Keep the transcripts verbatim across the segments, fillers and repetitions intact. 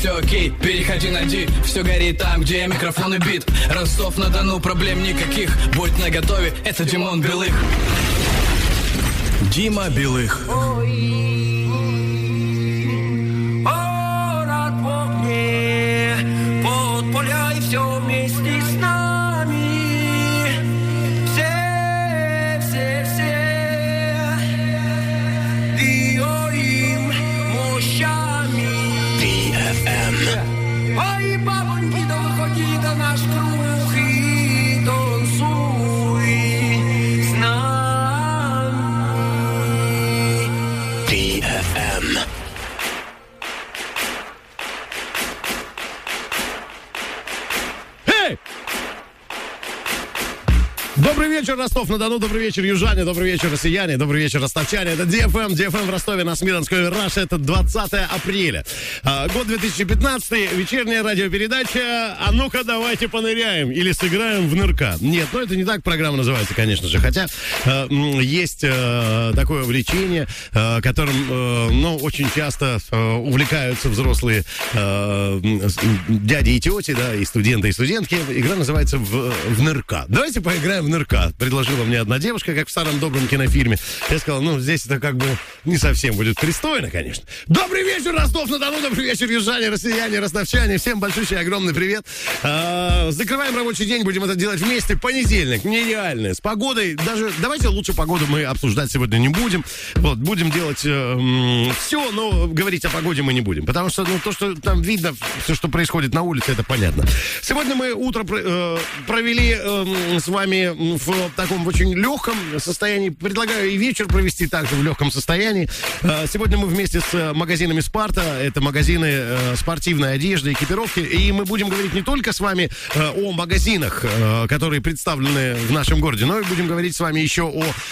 все окей, переходи на Ди. Все горит там, где микрофон и бит. Ростов-на-Дону, проблем никаких. Будь наготове, это Димон Белых. Дима Белых. Город в огне, подполяй все вместе с нами. Все, все, все двигаем мощами. ди эф эм. Ой, бабоньки, да выходи до наш круг и танцуй с нами. ди эф эм. Эй! Добрый вечер, Ростов-на-Дону, добрый вечер, южане, добрый вечер, россияне, добрый вечер, ростовчане. Это ди эф эм, ди эф эм в Ростове на Смирнской Раш. Это двадцатое апреля. А, год две тысячи пятнадцатый, вечерняя радиопередача. А ну-ка, давайте поныряем или сыграем в нырка. Нет, ну это не так программа называется, конечно же. Хотя э, есть э, такое увлечение, э, которым, э, ну, очень часто э, увлекаются взрослые э, дяди и тети, да, и студенты, и студентки. Игра называется в, в нырка. Давайте поиграем в нырка. Предложила мне одна девушка, как в старом добром кинофильме. Я сказал, ну, здесь это как бы не совсем будет пристойно, конечно. Добрый вечер, Ростов-на-Дону, добрый вечер, южане, россияне, ростовчане. Всем большущий, огромный привет. А, закрываем рабочий день, будем это делать вместе. Понедельник, нереально. С погодой, даже, давайте лучше погоду мы обсуждать сегодня не будем. Вот, будем делать э, все, но говорить о погоде мы не будем. Потому что, ну, то, что там видно, все, что происходит на улице, это понятно. Сегодня мы утро э, провели э, с вами в таком очень легком состоянии. Предлагаю и вечер провести также в легком состоянии. Сегодня мы вместе с магазинами «Спарта». Это магазины спортивной одежды, экипировки. И мы будем говорить не только с вами о магазинах, которые представлены в нашем городе, но и будем говорить с вами еще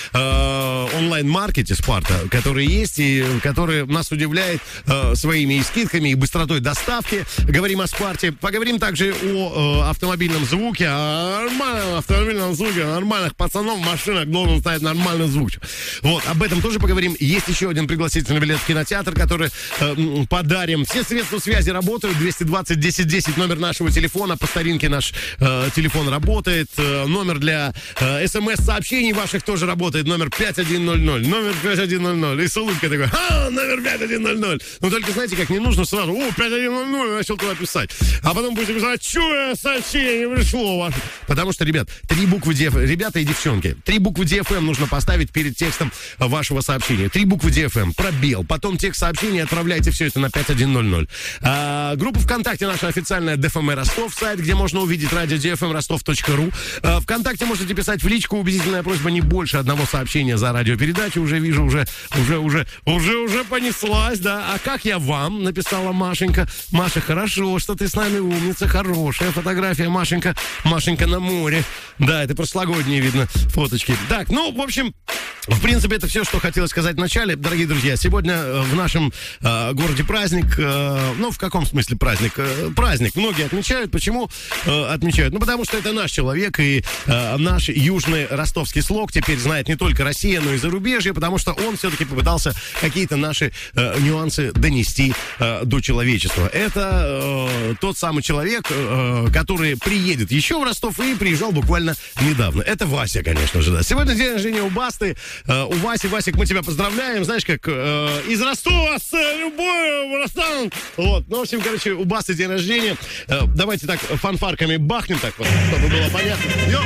о онлайн-маркете «Спарта», который есть и который нас удивляет своими и скидками, и быстротой доставки. Говорим о «Спарте». Поговорим также о автомобильном звуке, о нормальном автомобильном звуке. Нормальных пацанов в машинах должен стоять нормальный звук. Вот, об этом тоже поговорим. Есть еще один пригласительный билет в кинотеатр, который э, подарим. Все средства связи работают. двести двадцать десять десять номер нашего телефона. По старинке наш э, телефон работает. Э, номер для э, смс-сообщений ваших тоже работает. Номер пять один ноль ноль. Номер пять один ноль ноль. И с улыбкой такой, а, номер пять один ноль ноль. Но только знаете, как не нужно сразу, о, пять один ноль ноль, начал туда писать. А потом будете писать, что сообщение не пришло ваше. Потому что, ребят, три буквы ди эф эм, ребята и девчонки, три буквы ди эф эм нужно поставить перед текстом вашего сообщения. Три буквы ди эф эм, пробел. Потом текст сообщения, отправляйте все это на пять один ноль ноль. А, группа ВКонтакте наша официальная ди эф эм Ростов, сайт, где можно увидеть радио ди эф эм ростов точка ру. А, ВКонтакте можете писать в личку. Убедительная просьба не больше одного сообщения за радиопередачу. Уже вижу, уже, уже, уже, уже, уже понеслась, да. А как я вам? Написала Машенька. Маша, хорошо, что ты с нами умница, хорошая фотография, Машенька. Машенька на море. Да, это прошлогодние, видно, фоточки. Так, ну, в общем, в принципе, это все, что хотелось сказать в начале. Дорогие друзья, сегодня э, в нашем э, городе праздник. Э, ну, в каком смысле праздник? Э, праздник. Многие отмечают. Почему э, отмечают? Ну, потому что это наш человек, и э, наш южный ростовский слог теперь знает не только Россия, но и зарубежье, потому что он все-таки попытался какие-то наши э, нюансы донести э, до человечества. Это э, тот самый человек, э, который приедет еще в Ростов и приезжал буквально недавно. Это Вася, конечно же, да. Сегодня день рождения у Басты, э, у Васи. Васик, мы тебя поздравляем. Знаешь, как э, из Ростова с любовью в Ростов. Вот. Ну, в общем, короче, у Басты день рождения. Э, давайте так фанфарками бахнем, так вот, чтобы было понятно. Йо!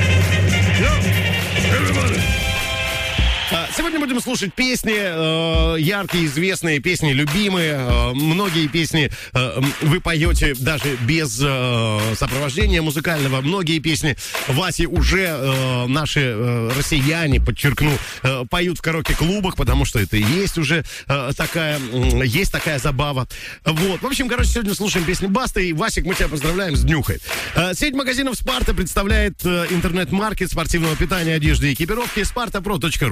Йо! Everybody! Сегодня будем слушать песни, э, яркие, известные, песни любимые. Э, многие песни э, вы поете даже без э, сопровождения музыкального. Многие песни Васи уже э, наши э, россияне, подчеркну, э, поют в караоке-клубах, потому что это и есть уже э, такая, э, есть такая забава. Вот. В общем, короче, сегодня слушаем песни Басты. И, Васик, мы тебя поздравляем с днюхой. Э, сеть магазинов «Спарта» представляет э, интернет-маркет спортивного питания, одежды и экипировки спарта про точка ру. Современные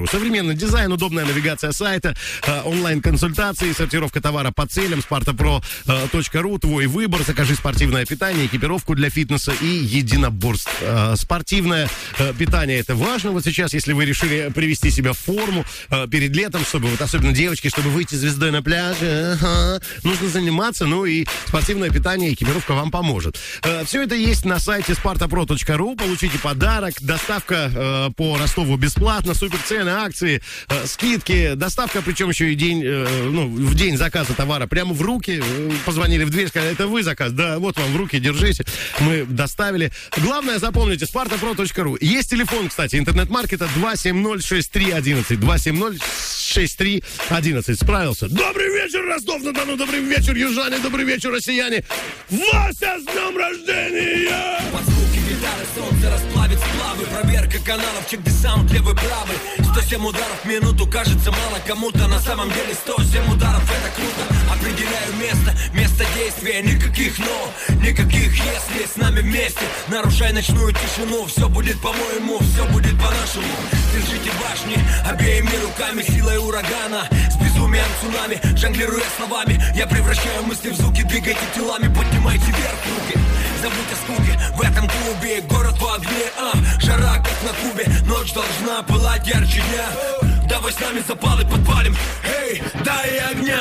Современный дизайн, удобная навигация сайта, э, онлайн-консультации, сортировка товара по целям, спартапро точка ру, твой выбор, закажи спортивное питание, экипировку для фитнеса и единоборств. Э, спортивное э, питание — это важно. Вот сейчас, если вы решили привести себя в форму э, перед летом, чтобы, вот особенно девочки, чтобы выйти звездой на пляже, ага, нужно заниматься, ну и спортивное питание, экипировка вам поможет. Э, все это есть на сайте спартапро точка ру, получите подарок, доставка э, по Ростову бесплатно, суперцены, акции, э, скидки, доставка, причем еще и день, э, ну, в день заказа товара прямо в руки, э, позвонили в дверь, сказали, это вы заказ, да, вот вам в руки, держите, мы доставили. Главное, запомните, спартапро точка ру. Есть телефон, кстати, интернет-маркета два семь ноль шесть три одиннадцать, два семь ноль шесть три одиннадцать. Справился. Добрый вечер, Ростов-на-Дону, добрый вечер, южане, добрый вечер, россияне. Вася, с днем рождения! Под звуки гитары солнце расплавит сплавы. Проверка каналов, чек-десаунт, левый правый. сто семь ударов в минуту, кажется мало кому-то. На самом деле сто семь ударов, это круто. Определяю место, место действия. Никаких но, никаких если. С нами вместе, нарушай ночную тишину. Все будет по-моему, все будет по-нашему. Держите башни обеими руками, силой урагана. С безумием цунами, жонглируя словами. Я превращаю мысли в звуки, двигайте телами. Поднимайте вверх руки, забудь о скуке. В этом клубе город в огне, а, жара как на Кубе. Ночь должна пылать ярче дня. Давай с нами запалы подпалим. Эй, дай огня.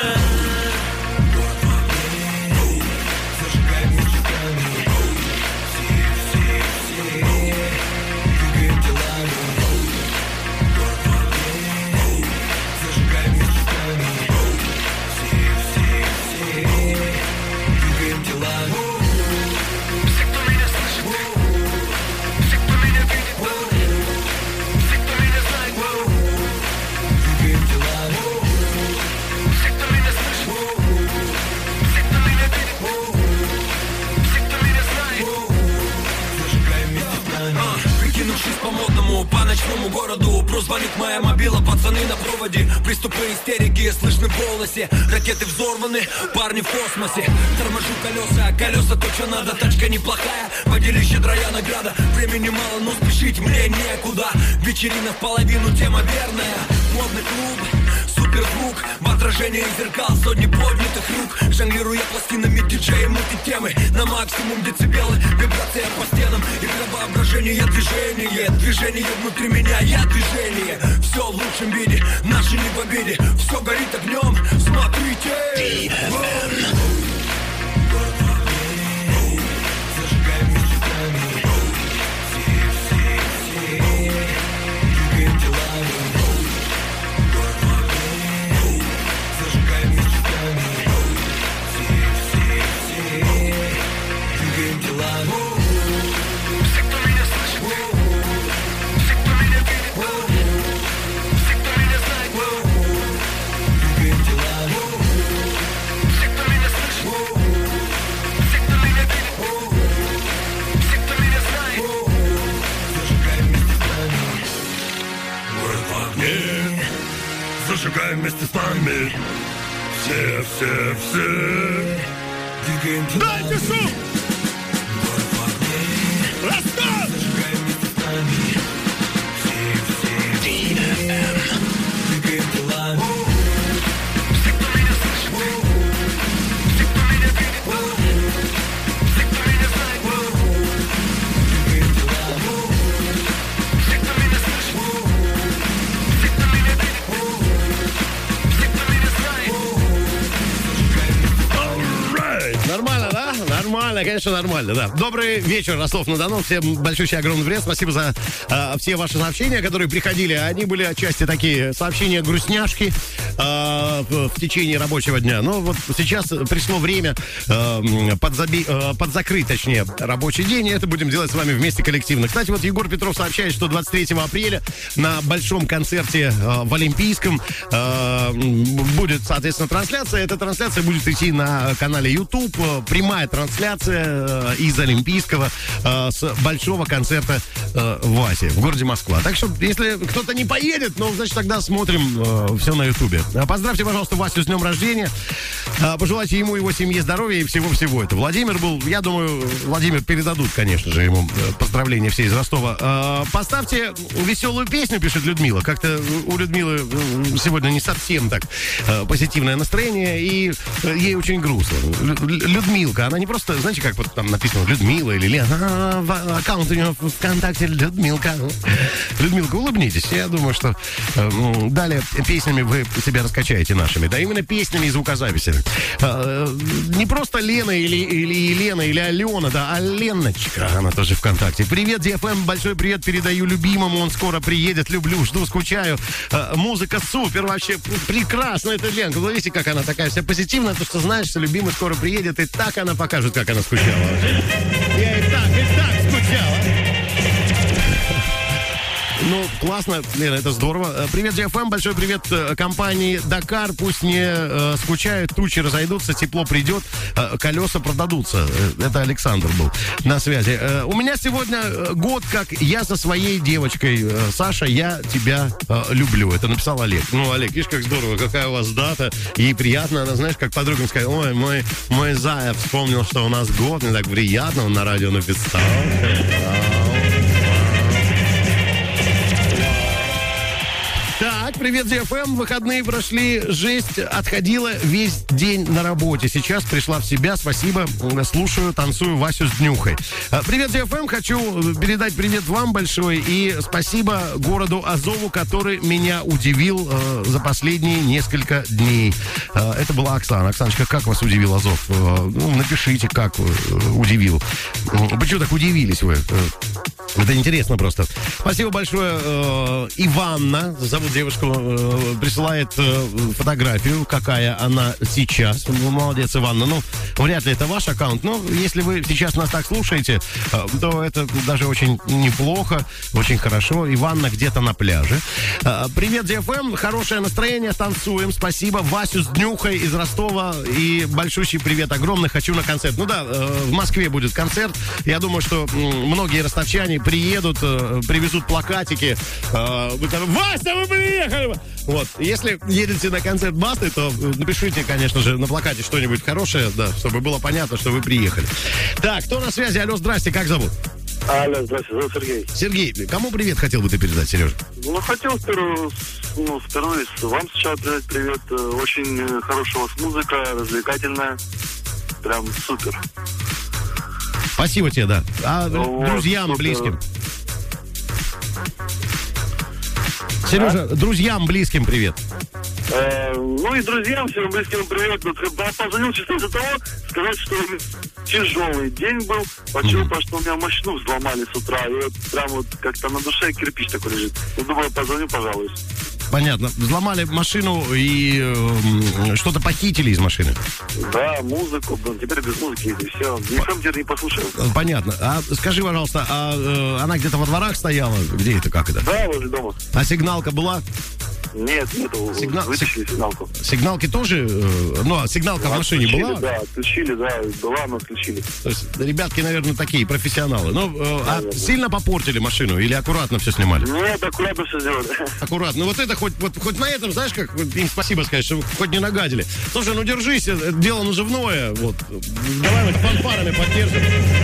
По-модному, по ночному городу прозвонит моя мобила, пацаны на проводе. Приступы истерики слышны в голосе. Ракеты взорваны, парни в космосе. Торможу колеса, колеса то, что надо. Тачка неплохая, поделись щедрая награда. Времени мало, но спешить мне некуда. Вечерина в половину, тема верная. Модный клуб, суперзвук. В отражении зеркал сотни поднятых рук. Жонглируя пластинами, диджеи мутит темы. На максимум децибелы, вибрация по стенам. Игра воображения, движение. Движение внутри меня, я движение. Все в лучшем виде, наши не в обиде. Все горит огнем, смотрите. ди эф эм. Зажигаем мечтами. Все, все, все. Двигаем телами. Зажигаем мечтами. Все, все, все. Двигаем телами. Зажигаем вместе с нами. Все, все, все. Двигаем телами. Дайте шум! Ростов! Зажигаем вместе с нами. Все, все, ди эф эм. двигаем телами. Нормально, да? Нормально, конечно, нормально, да. Добрый вечер, Ростов-на-Дону. Всем большущий огромный привет. Спасибо за э, все ваши сообщения, которые приходили. Они были отчасти такие сообщения грустняшки э, в, в течение рабочего дня. Но вот сейчас пришло время э, подзаби, э, подзакрыть, точнее, рабочий день. И это будем делать с вами вместе коллективно. Кстати, вот Егор Петров сообщает, что двадцать третьего апреля на большом концерте э, в Олимпийском э, будет, соответственно, трансляция. Эта трансляция будет идти на канале YouTube. Прямая трансляция. трансляция э, из Олимпийского э, с большого концерта э, Васи в городе Москва. Так что, если кто-то не поедет, ну, значит, тогда смотрим э, все на Ютубе. Поздравьте, пожалуйста, Васю с днем рождения. Э, пожелайте ему и его семье здоровья и всего-всего. Это Владимир был. Я думаю, Владимир передадут, конечно же, ему поздравления все из Ростова. Э, поставьте веселую песню, пишет Людмила. Как-то у Людмилы сегодня не совсем так э, позитивное настроение, и э, ей очень грустно. Людмилка, она не просто, знаете, как вот там написано Людмила или Лена, а, аккаунт у нее в ВКонтакте Людмилка. Людмилка, улыбнитесь. Я думаю, что э, далее песнями вы себя раскачаете нашими. Да, именно песнями и звукозаписями. Э, не просто Лена или, или Елена или Алена, да, а Леночка, она тоже ВКонтакте. Привет, ди эф эм, большой привет передаю любимому, он скоро приедет, люблю, жду, скучаю. Э, музыка супер, вообще прекрасно, это Ленка. Вы видите, как она такая вся позитивная, то, что знаешь, что любимый скоро приедет, и так она покажет, как она скучала. Я и так, и так скучала. Ну, классно, Лена, это здорово. Привет, ди эф эм, большой привет компании Дакар. Пусть не э, скучают, тучи разойдутся, тепло придет, э, колеса продадутся. Это Александр был на связи. Э, у меня сегодня год, как я со своей девочкой. Э, Саша, я тебя э, люблю. Это написал Олег. Ну, Олег, видишь, как здорово, какая у вас дата. И приятно, она, знаешь, как подругам сказать, ой, мой, мой зая вспомнил, что у нас год. Мне так приятно, он на радио написал. Так, привет, ди эф эм. Выходные прошли, жесть отходила весь день на работе. Сейчас пришла в себя, спасибо, слушаю, танцую Васю с днюхой. Привет, ди эф эм. Хочу передать привет вам большой и спасибо городу Азову, который меня удивил э, за последние несколько дней. Э, это была Оксана. Оксаночка, как вас удивил Азов? Э, ну, напишите, как э, удивил. Почему так удивились вы? Это интересно просто. Спасибо большое. Э, Иванна, зовут девушку, э, присылает э, фотографию, какая она сейчас. Ну, молодец, Иванна. Ну, вряд ли это ваш аккаунт, но если вы сейчас нас так слушаете, э, то это даже очень неплохо, очень хорошо. Иванна где-то на пляже. Э, привет, ди эф эм. Хорошее настроение, танцуем. Спасибо. Васю с днюхой из Ростова. И большущий привет огромный. Хочу на концерт. Ну да, э, в Москве будет концерт. Я думаю, что э, многие ростовчане приедут, э, привезут плакатики. Э, вы там, Вася, вы приехали! Вот. Если едете на концерт Басты, то напишите, конечно же, на плакате что-нибудь хорошее, да, чтобы было понятно, что вы приехали. Так, кто на связи? Алло, здрасте, как зовут? Алло, здравствуйте, зовут Сергей. Сергей, кому привет хотел бы ты передать, Сережа? Ну, хотел впервые, ну, впервые вам сначала передать привет. Очень хорошая у вас музыка, развлекательная. Прям супер. Спасибо тебе, да. А вот, друзьям, супер. близким? Сережа, а? друзьям, близким привет. Э, ну и друзьям, всем близким привет. Вот, позвонил чисто из-за того, сказать, что тяжелый день был. Почему? Mm-hmm. Потому что у меня машину взломали с утра. И вот прям вот как-то на душе кирпич такой лежит. Я думаю, позвоню, пожалуйста. Понятно. Взломали машину и э, что-то похитили из машины. Да, музыку. Блин, теперь без музыки и все. Никто теперь не послушаю. Понятно. А скажи, пожалуйста, а э, она где-то во дворах стояла? Где это, как это? Да, возле дома. А сигналка была? Нет, нету. Сигнал... Вытащили сигналку. Сигналки тоже? Э, ну, а сигналка ну, в машине отключили, была? Да, отключили, да, была, но отключили. То есть ребятки, наверное, такие профессионалы. Ну, э, а сильно попортили машину или аккуратно все снимали? Нет, аккуратно все сделали. Аккуратно. Ну, вот это хоть, вот, хоть на этом, знаешь, как им спасибо сказать, что хоть не нагадили. Слушай, ну держись, это дело наживное. Вот. Давай вот фанфарами поддержим.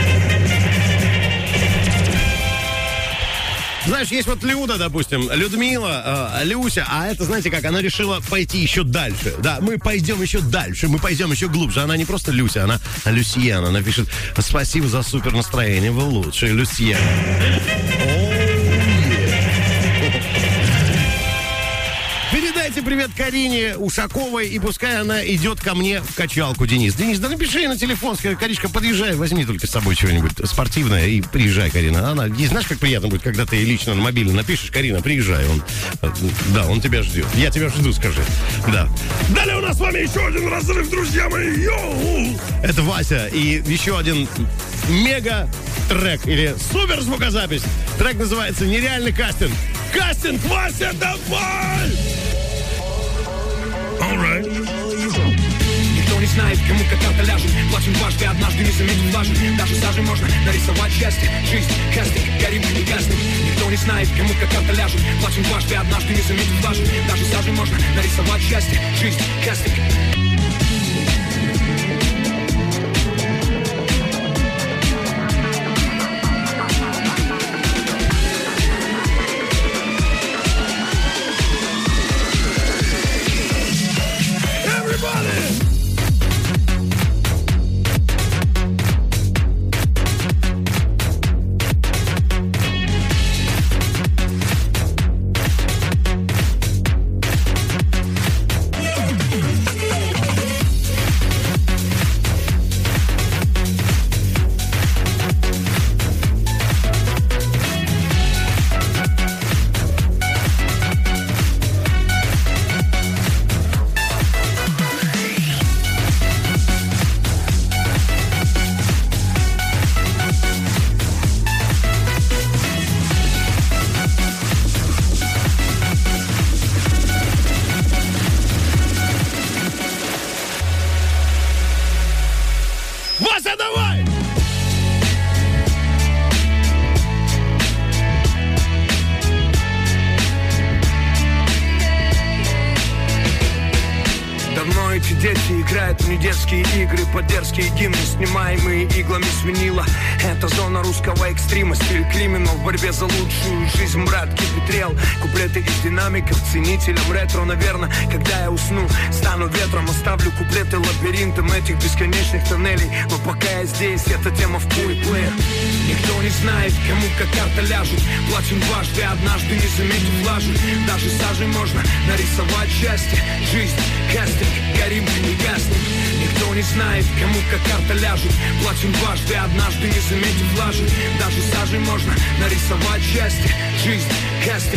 Знаешь, есть вот Люда, допустим, Людмила, э, Люся, а это, знаете как, она решила пойти еще дальше. Да, мы пойдем еще дальше, мы пойдем еще глубже. Она не просто Люся, она Люсьена. Она пишет, спасибо за супер настроение, вы лучшие, Люсьена. Передайте привет Карине Ушаковой, и пускай она идет ко мне в качалку, Денис. Денис, да напиши ей на телефон, скажи, Каришка, подъезжай, возьми только с собой чего-нибудь спортивное и приезжай, Карина. Она, и знаешь, как приятно будет, когда ты лично на мобильный напишешь, Карина, приезжай, он, да, он тебя ждет. Я тебя жду, скажи. Да. Далее у нас с вами еще один разрыв, друзья мои. Йоу! Это Вася и еще один мега трек или супер звукозапись. Трек называется «Нереальный кастинг». Кастинг, Вася, давай! All right. Никто не знает, кому как карта ляжет. Плачем дважды, однажды не заметив влажен. Даже сажей можно нарисовать счастье. Жизнь, кастинг, горим и гаснем. Никто не знает, кому как карта ляжет. Плачем дважды, однажды не заметив влажен. Даже сажей можно нарисовать счастье. Жизнь, кастинг. Вася, давай! Давно эти дети играют в недетские игры, под дерзкие гимны, снимаемые иглами с винила. Это зона русского экстрима, стиль криминал, в борьбе за лучшую жизнь, брат, кипетрел. Куплеты из динамиков, ценителям ретро, наверное, когда я усну, стану ветром, оставлю куплеты лабиринтом этих бесконечных тоннелей. Но пока я здесь, эта тема в плей-плеер. Никто не знает, кому как карта ляжет. Плачем дважды, однажды не заметив влажен. Даже сажей можно нарисовать счастье. Жизнь, кастинг, горим и гаснем. Никто не знает, кому как карта ляжет. Плачем дважды, однажды не заметив влажен. Даже сажей можно нарисовать счастье. Жизнь, кастинг.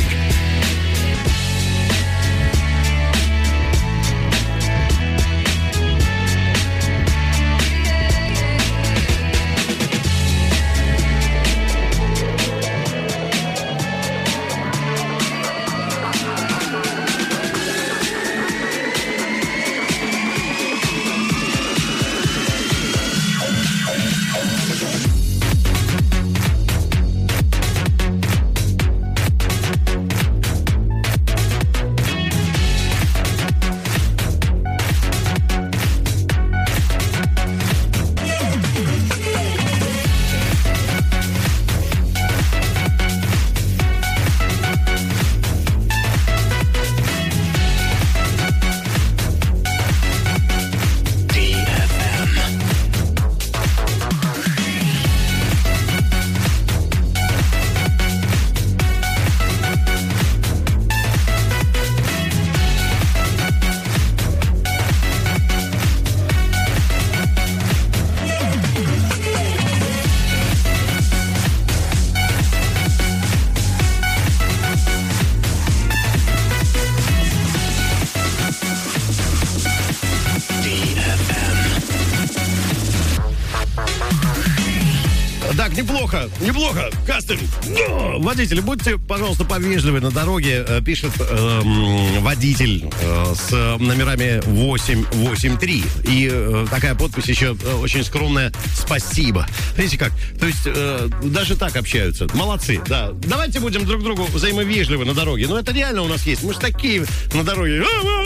Так, неплохо, неплохо. Кастинг. Водители, будьте, пожалуйста, повежливы на дороге. Пишет э, водитель э, с номерами восемь восемь три. И э, такая подпись еще э, очень скромная. Спасибо. Видите как? То есть э, даже так общаются. Молодцы, да. Давайте будем друг другу взаимовежливы на дороге. Но это реально у нас есть. Мы же такие на дороге.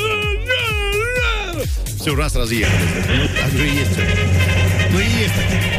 Все, раз разъехались. Ну, так же и есть. Ну и есть так.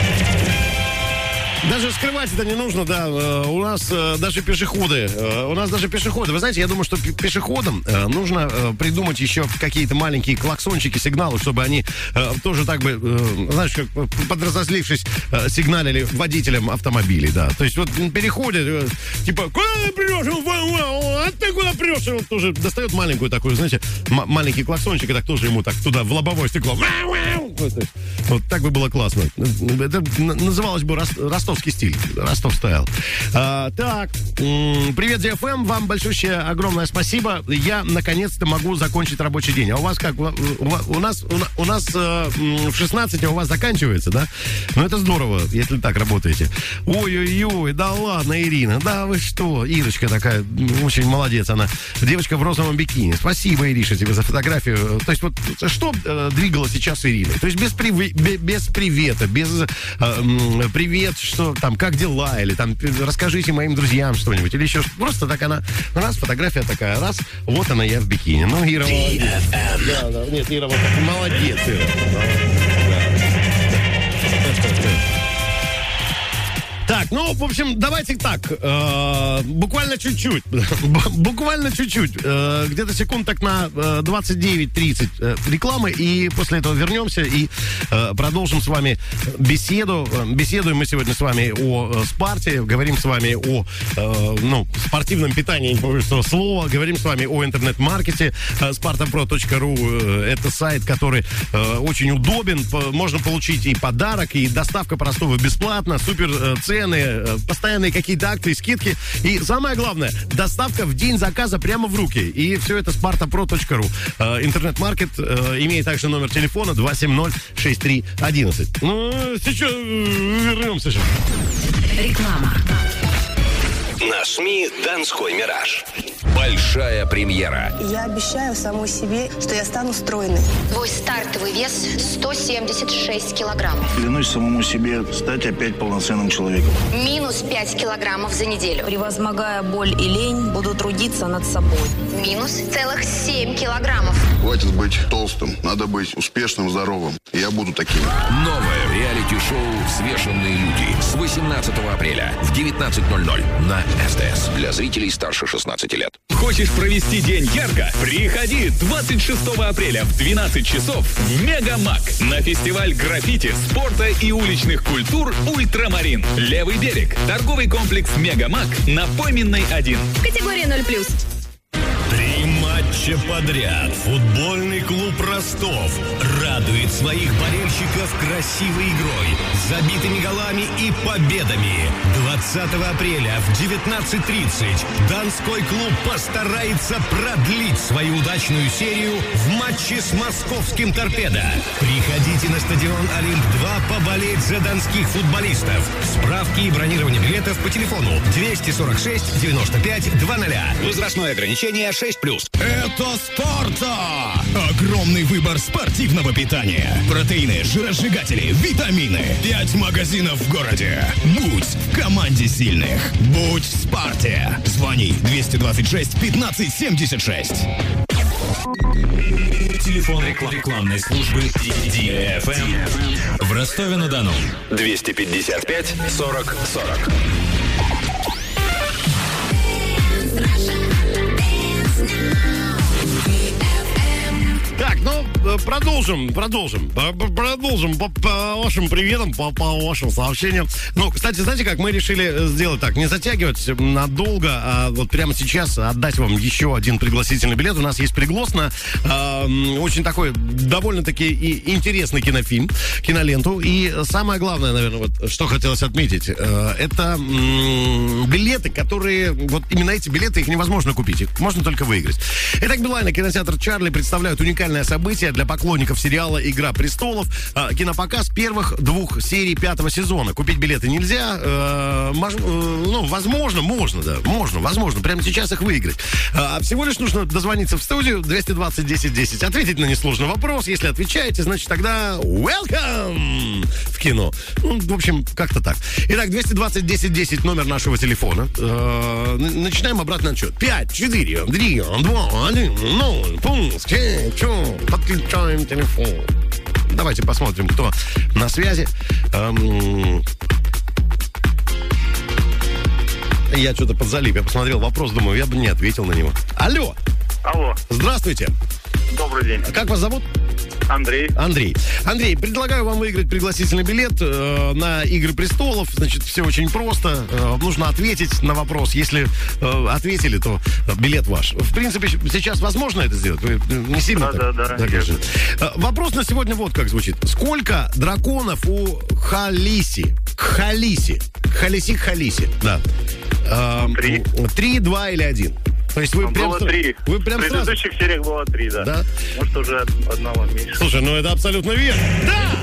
Даже скрывать это не нужно, да. У нас даже пешеходы, у нас даже пешеходы. Вы знаете, я думаю, что пешеходам нужно придумать еще какие-то маленькие клаксончики, сигналы, чтобы они тоже так бы, знаешь, как подразозлившись, сигналили водителям автомобилей, да. То есть вот переходят, типа, куда ты прешь? А ты куда прешь? И он тоже достает маленькую такую, знаете, м- маленький клаксончик, и так тоже ему так туда, в лобовое стекло. Вот, вот так бы было классно. Это называлось бы Ростов ростовский стиль. Ростов стайл. А, так, м- привет, ди эф эм. Вам большущее огромное спасибо. Я наконец-то могу закончить рабочий день. А у вас как? У, у, у нас, у, у нас э, в шестнадцать, а у вас заканчивается, да? Ну, это здорово, если так работаете. Ой-ой-ой, да ладно, Ирина. Да вы что? Ирочка такая, очень молодец она. Девочка в розовом бикини. Спасибо, Ириша, тебе за фотографию. То есть вот что э, двигало сейчас Ириной? То есть без, приви, без привета, без э, э, привет, что там, как дела, или там расскажите моим друзьям что-нибудь, или еще что-то. Просто так она, раз, фотография такая, раз, вот она я в бикини. Ну, Ира молодец. Да, да, нет, Ира вот молодец, Ира. Так, ну, в общем, давайте так, э, буквально чуть-чуть, буквально чуть-чуть, э, где-то секунд так на э, двадцать девять тридцать э, рекламы, и после этого вернемся и э, продолжим с вами беседу. Беседуем мы сегодня с вами о э, Спарте, говорим с вами о, э, ну, спортивном питании, не помню, что слово, говорим с вами о интернет-маркете, э, спартапро точка ру, э, это сайт, который э, очень удобен, по, можно получить и подарок, и доставка по Ростову бесплатно, супер э, цены, постоянные какие-то акции, скидки. И самое главное, доставка в день заказа прямо в руки. И все это спартапро точка ру. Э, интернет-маркет э, имеет также номер телефона два семь ноль шесть три одиннадцать. Ну, сейчас вернемся сейчас. Реклама. На СМИ «Донской мираж». Большая премьера. Я обещаю самой себе, что я стану стройной. Твой стартовый вес сто семьдесят шесть килограммов. Клянусь самому себе стать опять полноценным человеком. Минус пять килограммов за неделю. Превозмогая боль и лень, буду трудиться над собой. Минус целых семь килограммов. Хватит быть толстым, надо быть успешным, здоровым. Я буду таким. Новое реалити-шоу «Взвешенные люди» с восемнадцатого апреля в девятнадцать ноль ноль на СТС. Для зрителей старше шестнадцати лет. Хочешь провести день ярко? Приходи двадцать шестого апреля в двенадцать часов в Мегамак на фестиваль граффити, спорта и уличных культур «Ультрамарин». Левый берег. Торговый комплекс Мегамак на Пойменной один. Категория ноль плюс. Три матча подряд футбольный клуб Ростов радует своих болельщиков красивой игрой, забитыми голами и победами. двадцатого апреля в девятнадцать тридцать Донской клуб постарается продлить свою удачную серию в матче с московским «Торпедо». Приходите на стадион «Олимп-два» поболеть за донских футболистов. Справки и бронирование билетов по телефону двести сорок шесть девяносто пять двадцать. Возрастное ограничение шесть плюс. Это «Спарта». Огромный выбор спортивного питания. Протеины, жиросжигатели, витамины. Пять магазинов в городе. Будь в команде сильных. Будь в «Спарте». Звони двести двадцать шесть пятнадцать семьдесят шесть. Телефон реклам- рекламной службы ди эф эм в Ростове-на-Дону. двести пятьдесят пять сорок сорок. Так, ну, продолжим, продолжим, продолжим по, по вашим приветам, по, по вашим сообщениям. Ну, кстати, знаете как, мы решили сделать так, не затягивать надолго, а вот прямо сейчас отдать вам еще один пригласительный билет. У нас есть приглас на э, очень такой довольно-таки и интересный кинофильм, киноленту. И самое главное, наверное, вот что хотелось отметить, э, это э, билеты, которые, вот именно эти билеты, их невозможно купить, их можно только выиграть. Итак, Билайн и кинотеатр «Чарли» представляют уникальное событие для поклонников сериала «Игра престолов». Э, кинопоказ первых двух серий пятого сезона. Купить билеты нельзя. Э, мож, э, ну, возможно, можно, да, можно, возможно, прямо сейчас их выиграть. Э, всего лишь нужно дозвониться в студию двести двадцать десять десять, ответить на несложный вопрос. Если отвечаете, значит тогда welcome в кино. Ну, в общем, как-то так. Итак, двести двадцать десять десять номер нашего телефона. Э, начинаем обратный отсчет. пять, четыре, три, два, один, ноль, пункт, подключаем телефон. Давайте посмотрим, кто на связи. Эм... Я что-то подзалип. Я посмотрел вопрос, думаю, я бы не ответил на него. Алло. Алло. Здравствуйте. Добрый день. Как вас зовут? Андрей. Андрей. Андрей, предлагаю вам выиграть пригласительный билет э, на «Игры престолов». Значит, все очень просто. Э, нужно ответить на вопрос. Если э, ответили, то билет ваш. В принципе, сейчас возможно это сделать? Вы не сильно да, так? Да, да, да. Э, вопрос на сегодня вот как звучит. Сколько драконов у Халиси? Кхалиси. Кхалиси, Кхалиси, да. А, Три. Три, два или один. То есть вы прям, Было три. вы прям В сразу... предыдущих сериях было три, да. Да? Может, уже одного меньше. Слушай, ну это абсолютно верно. Да!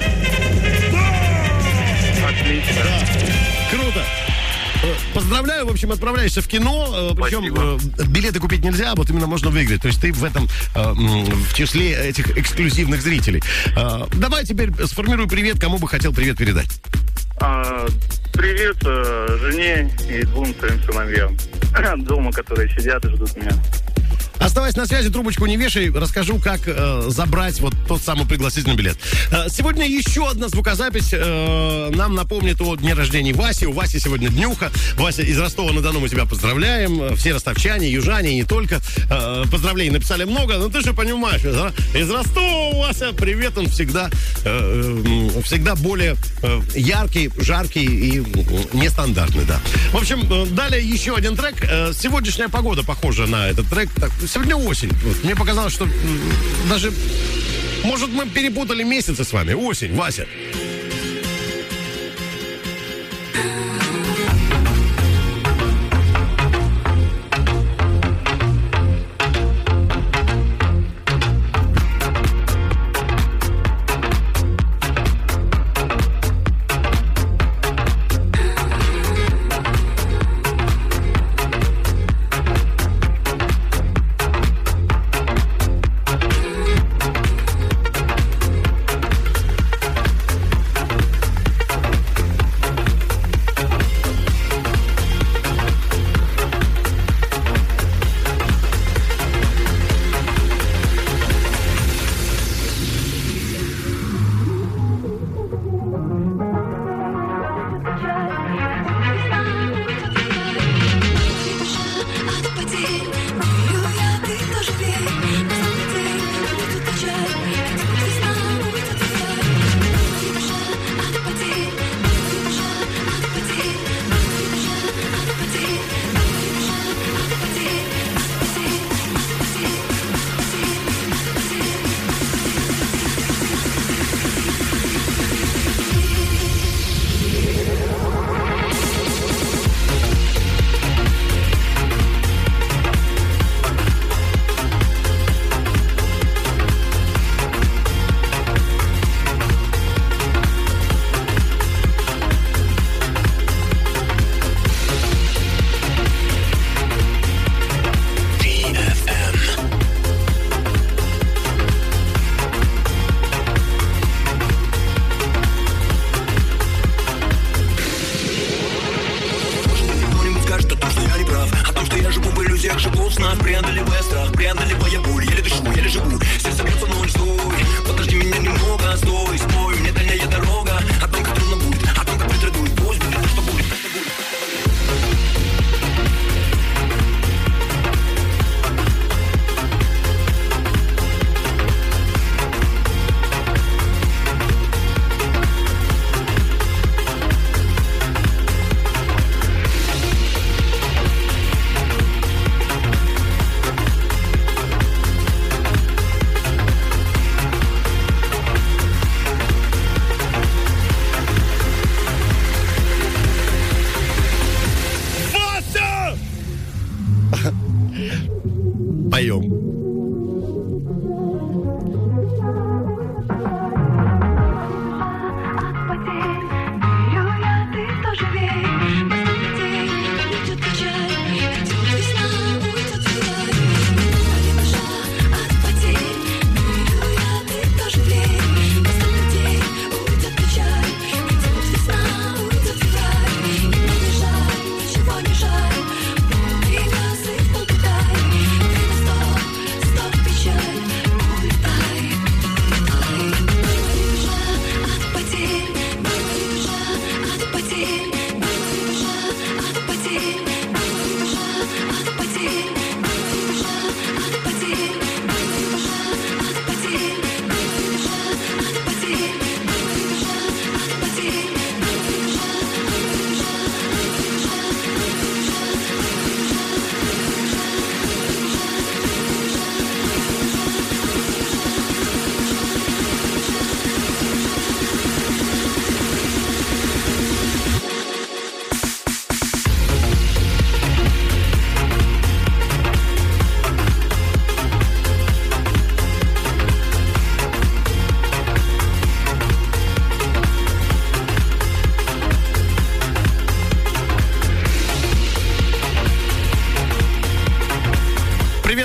Отлично. Да. Круто. Поздравляю, в общем, отправляешься в кино, причем э, билеты купить нельзя, вот именно можно выиграть. То есть ты в этом, э, в числе этих эксклюзивных зрителей. Э, давай теперь сформируй привет, кому бы хотел привет передать. А, привет э, жене и двум своим сыновьям дома, которые сидят и ждут меня. Оставайся на связи, трубочку не вешай, расскажу, как э, забрать вот тот самый пригласительный билет. Э, сегодня еще одна звукозапись э, нам напомнит о дне рождения Васи. У Васи сегодня днюха. Вася из Ростова-на-Дону, мы тебя поздравляем. Все ростовчане, южане, и не только. Э, поздравлений написали много, но ты же понимаешь, да? Из Ростова, Вася, привет, он всегда, э, э, всегда более э, яркий, жаркий и нестандартный, да. В общем, э, далее еще один трек. Э, сегодняшняя погода похожа на этот трек. Так, сегодня осень. Вот, мне показалось, что м, даже, может, мы перепутали месяцы с вами. Осень, Вася.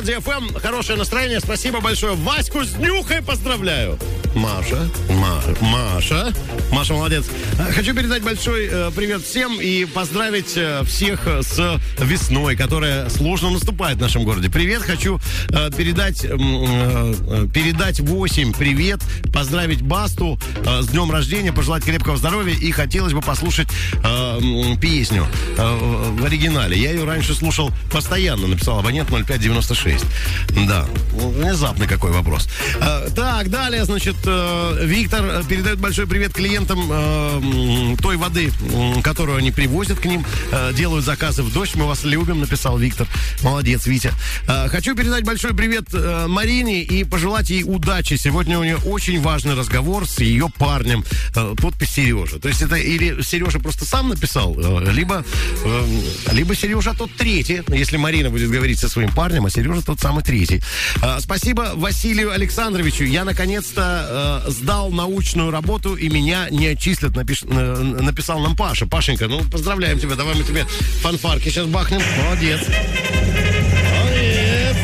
ди эф эм. Хорошее настроение. Спасибо большое. Ваську с Нюхой поздравляю. Маша. Ма, Маша. Маша, молодец. Хочу передать большой э, привет всем и поздравить э, всех с весной, которая сложно наступает в нашем городе. Привет. Хочу э, передать, э, э, передать восемь привет, поздравить Басту э, с днем рождения, пожелать крепкого здоровья и хотелось бы послушать э, песню э, в оригинале. Я ее раньше слушал постоянно, написал абонент ноль пять девяносто шесть. Да, внезапный какой вопрос. Э, так, далее, значит, э, Виктор передает большой привет клиентам э, той воды, которую они привозят к ним, э, делают заказы в дождь. Мы вас любим, написал Виктор. Молодец, Витя. Э, хочу передать большой привет э, Марине и пожелать ей удачи. Сегодня у нее очень важный разговор с ее парнем. Э, подпись Сережа. То есть это или Сережа просто сам написал, э, либо, э, либо Сережа тот третий, если Марина будет говорить со своим парнем, а Сережа тот самый третий. Э, спасибо Василию Александровичу. Я наконец-то э, сдал научную работу и меня не отчислят, напиш... э, написал нам Паша. Пашенька, ну поздравляем тебя. Давай мы тебе фанфарки сейчас бахнем. Молодец. Молодец.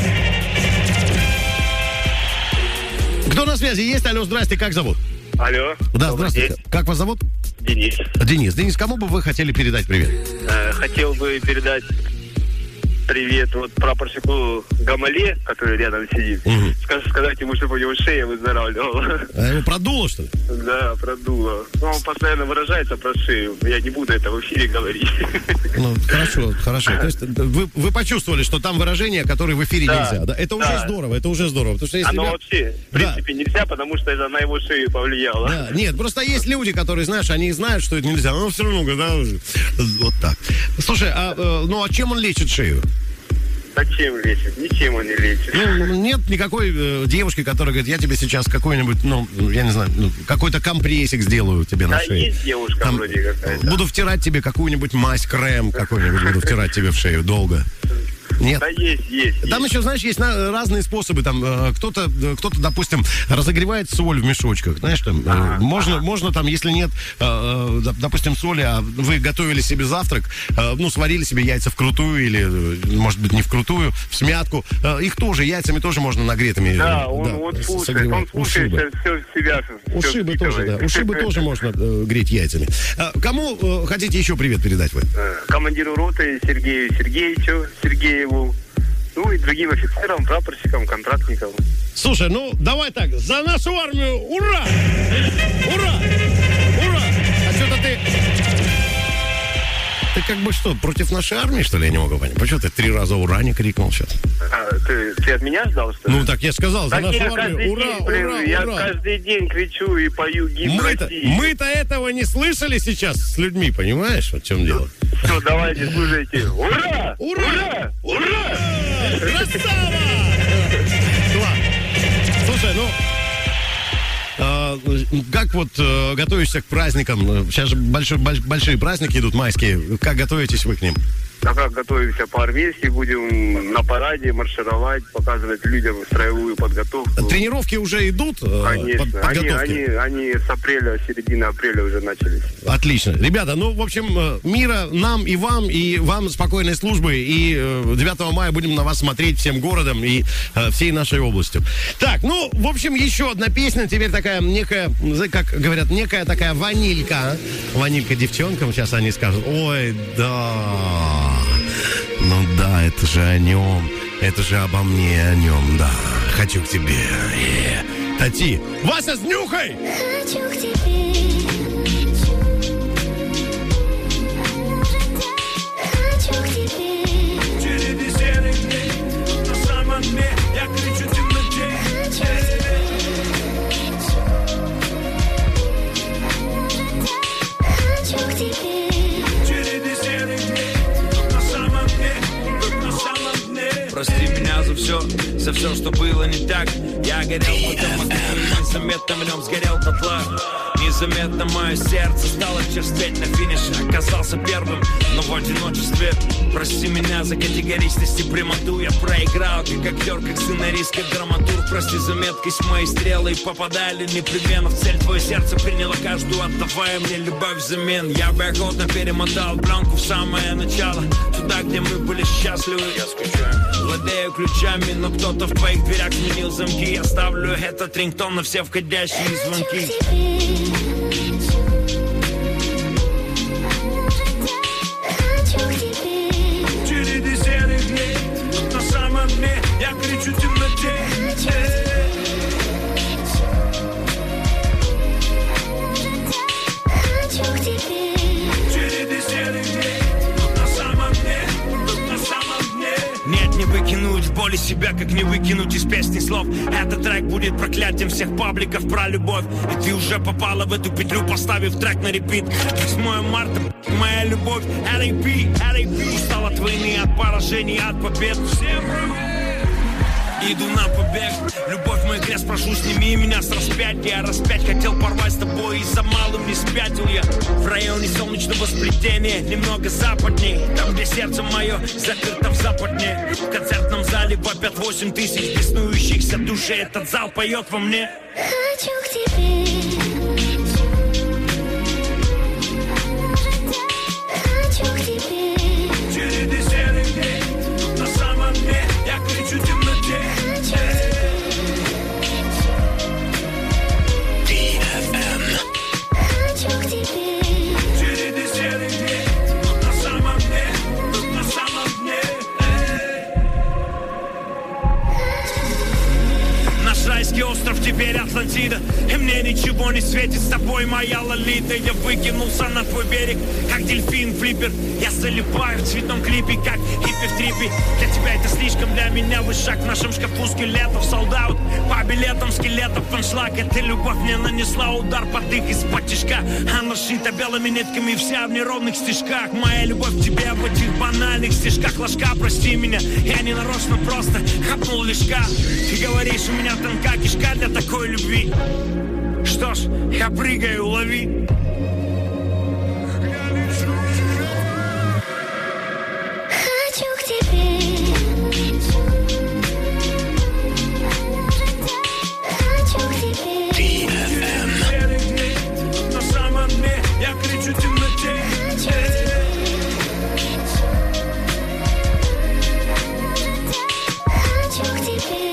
Кто на связи есть? Алло, здрасте, как зовут? Алло. Да, здравствуйте. День. Как вас зовут? Денис. Денис. Денис, кому бы вы хотели передать привет? Э, хотел бы передать привет вот прапорщику Гамале, который рядом сидит. Угу. Скажи, сказать ему, чтобы у него шея выздоравливала. А его продуло, что ли? Да, продуло. Но он постоянно выражается про шею. Я не буду это в эфире говорить. Ну, хорошо, хорошо. То есть вы, вы почувствовали, что там выражения, которые в эфире да, нельзя, да? Это да. уже здорово, это уже здорово. Потому что если Оно я... вообще, в принципе, да. нельзя, потому что это на его шею повлияло. Да, нет, просто есть люди, которые, знаешь, они знают, что это нельзя, но все равно, да, вот так. Слушай, а, ну, а чем он лечит шею? А чем лечит? Ничем он не лечит. Ну, нет никакой э, девушки, которая говорит, я тебе сейчас какой-нибудь, ну, я не знаю, ну, какой-то компрессик сделаю тебе на да, шею. Есть девушка там, вроде какая-то. Буду втирать тебе какую-нибудь мазь, крем какой-нибудь, буду втирать тебе в шею долго. Нет. Да есть, есть. Там есть. Еще, знаешь, есть на, разные способы. Там э, кто-то, кто-то, допустим, разогревает соль в мешочках. Знаешь, там э, а, можно, а. можно там, если нет, э, э, допустим, соли, а вы готовили себе завтрак, э, ну, сварили себе яйца вкрутую или, может быть, не вкрутую, в смятку. Э, их тоже, яйцами тоже можно нагретыми. Да, э, он да, вот слушает, он слушает все в себя. Ушибы тоже, да. Ушибы тоже можно э, греть яйцами. Э, кому э, хотите еще привет передать вы? Командиру роты Сергею Сергеевичу, Сергееву. Ну и другим офицерам, прапорщикам, контрактникам. Слушай, ну давай так, за нашу армию, ура! Ура! Ура! А что-то ты... Ты как бы что, против нашей армии, что ли, я не могу понять? Почему ты три раза ура не крикнул сейчас? А, ты, ты от меня ждал, что ли? Ну так я сказал, за так нашу армию, ура, день, блин, ура, я ура! Я каждый день кричу и пою гимн мы-то, России. Мы-то этого не слышали сейчас с людьми, понимаешь, вот в чем дело? Все, давайте, слушайте. Ура! Ура! Ура! Ура! Красава! Слушай, ну... А, как вот а, готовишься к праздникам? Сейчас же большой, больш, большие праздники идут, майские. Как готовитесь вы к ним? А как готовимся по-армейски, будем на параде маршировать, показывать людям строевую подготовку. Тренировки уже идут? Конечно, под, они, они, они с апреля, середины апреля уже начались. Отлично. Ребята, ну, в общем, мира нам и вам, и вам спокойной службы, и девятого мая будем на вас смотреть всем городом и всей нашей областью. Так, ну, в общем, еще одна песня, теперь такая некая, как говорят, некая такая ванилька. Ванилька девчонкам, сейчас они скажут, ой, да... Ну да, это же о нем, это же обо мне о нем, да. Хочу к тебе. Е-е. Тати, Вася с Нюхой! Хочу к тебе. Хочу к тебе. Череди серых дней, на самом деле я кричу в темноте. Хочу к тебе. Прости меня за все, за все, что было не так. Я горел в этом огне, незаметно в нем сгорел дотла. Незаметно мое сердце стало черстветь на финише. Оказался первым, но в одиночестве. Прости меня за категоричность и прямоту. Я проиграл, как актер, как сценарист, как драматург. Прости за меткость моей стрелы и попадали непременно в цель. Твое сердце приняло каждую, отдавая мне любовь взамен. Я бы охотно перемотал пленку в самое начало, туда, где мы были счастливы. Я скучаю, владею ключами, но кто-то в твоих дверях сменил замки. Я ставлю этот рингтон на все входящие звонки. Череды серых дней, на самом дне я кричу в темноте. Череды серых дней, на самом дне, на самом дне. Нет, не выкинуть в боли себя, как не выкинуть из песни слов. Этот трек будет проклятием всех пабликов про любовь. И ты уже попала в эту петлю, поставив трек на репит. восьмое марта, моя любовь, эл эй пи, эл эй пи. Устал от войны, от поражений, от побед. Всем иду на побег. Любовь мой крест, прошу, сними меня с распятия. Распять хотел порвать с тобой, и за малым не спятил я. В районе солнечного сплетения, немного западней, там, где сердце мое заперто в западне. В концертном зале вопят восемь тысяч беснующихся душей. Этот зал поет во мне. Хочу к тебе. Хочу к тебе. Череды серых дней, на самом дне я кричу в темноте. Райский остров, теперь Атлантида. И мне ничего не светит с тобой, моя Лолита. Я выкинулся на твой берег, как дельфин флиппер. Я залипаю в цветном клипе, как хиппи в трипе. Для тебя это слишком, для меня вышаг. В нашем шкафу скелетов, солдат. По билетам скелетов аншлаг. Эта любовь мне нанесла удар под их из-под тишка. Она шита белыми нитками, вся в неровных стежках. Моя любовь к тебе в этих банальных стежках. Ложка, прости меня, я не нарочно, просто хапнул лишка. Ты говоришь, у меня тонка кишка для такой любви. Что ж, я прыгаю, лови. Хочу к тебе. Хочу к тебе. ти эф эм. На самом дне я кричу в темноте. Хочу к тебе.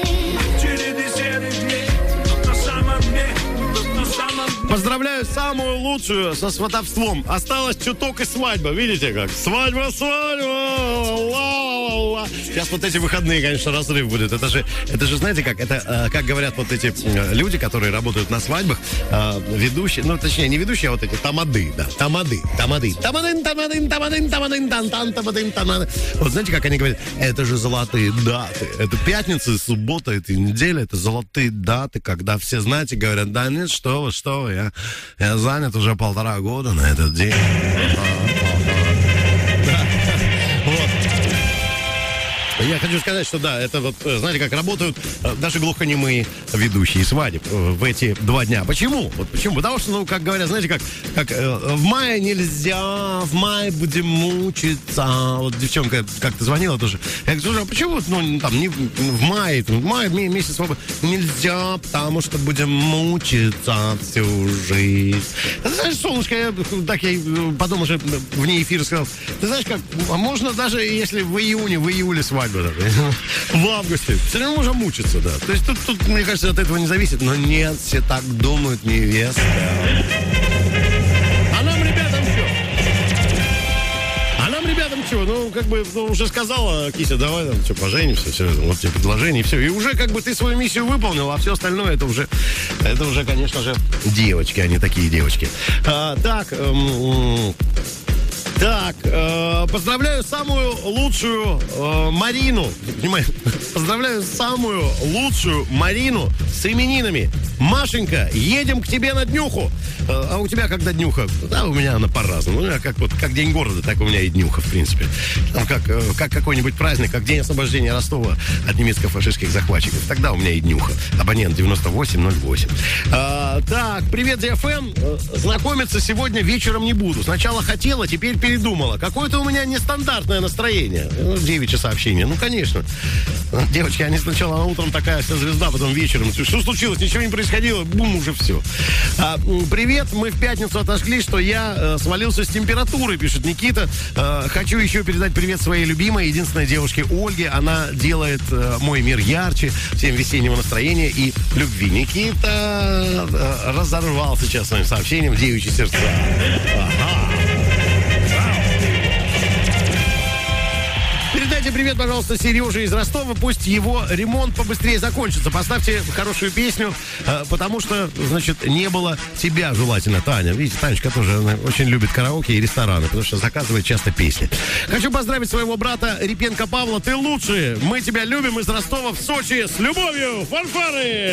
Поздравляю самую лучшую со сватовством. Осталось чуток и свадьба. Видите как? Свадьба, свадьба. Сейчас вот эти выходные, конечно, разрыв будет. Это же, это же знаете как? Это, как говорят вот эти люди, которые работают на свадьбах, ведущие, ну, точнее, не ведущие, а вот эти тамады, да, тамады, тамады. Тамадын, тамадын, тамадын, тамадын, тан-тан, тамадын, тамадын. Вот знаете, как они говорят? Это же золотые даты. Это пятница, суббота, это неделя, это золотые даты, когда все, знаете, говорят, да нет, что вы, что вы, я, я занят уже полтора года на этот день. Я хочу сказать, что да, это вот, знаете, как работают даже глухонемые ведущие свадеб в эти два дня. Почему? Вот почему? Потому что, ну, как говорят, знаете, как, как э, в мае нельзя, в мае будем мучиться. Вот девчонка как-то звонила тоже. Я говорю, слушай, а почему, ну, там, не в мае, в мае месяц свободы нельзя, потому что будем мучиться всю жизнь. Ты знаешь, солнышко, я так я потом уже вне эфира сказал, ты знаешь, как, можно даже, если в июне, в июле свадьба, в августе. Все равно можем мучиться, да. То есть тут, тут, мне кажется, от этого не зависит. Но нет, все так думают, невеста. А нам, ребятам, что? А нам, ребятам, что? Ну, как бы, ну, уже сказала Кися, давай, там, что, поженимся, все, вот тебе предложение, и все. И уже, как бы, ты свою миссию выполнил, а все остальное, это уже, это уже, конечно же, девочки, они такие девочки. А, так, эм, Так, э, поздравляю самую лучшую э, Марину. Понимаешь? Поздравляю самую лучшую Марину с именинами. Машенька, едем к тебе на днюху. Э, а у тебя когда днюха? Да, у меня она по-разному. У меня как, вот, как День города, так у меня и днюха, в принципе. Там как, э, как какой-нибудь праздник, как День освобождения Ростова от немецко-фашистских захватчиков. Тогда у меня и днюха. Абонент девяносто восемь ноль восемь. Э, так, привет, ди эф эм. Э, знакомиться сегодня вечером не буду. Сначала хотела, теперь передумала. Какое-то у меня нестандартное настроение. Ну, девичье сообщение. Ну, конечно. Девочки, они сначала утром такая вся звезда, потом вечером. Что случилось? Ничего не происходило. Бум, уже все. А, привет. Мы в пятницу отожгли, что я э, свалился с температурой, пишет Никита. Э, хочу еще передать привет своей любимой, единственной девушке Ольге. Она делает э, мой мир ярче. Всем весеннего настроения и любви. Никита э, разорвал сейчас своим сообщением девичьи сердца. Ага. Передайте привет, пожалуйста, Сереже из Ростова. Пусть его ремонт побыстрее закончится. Поставьте хорошую песню, потому что, значит, не было тебя желательно, Таня. Видите, Танечка тоже она очень любит караоке и рестораны, потому что заказывает часто песни. Хочу поздравить своего брата Репенко Павла. Ты лучший. Мы тебя любим из Ростова в Сочи. С любовью. Фанфары!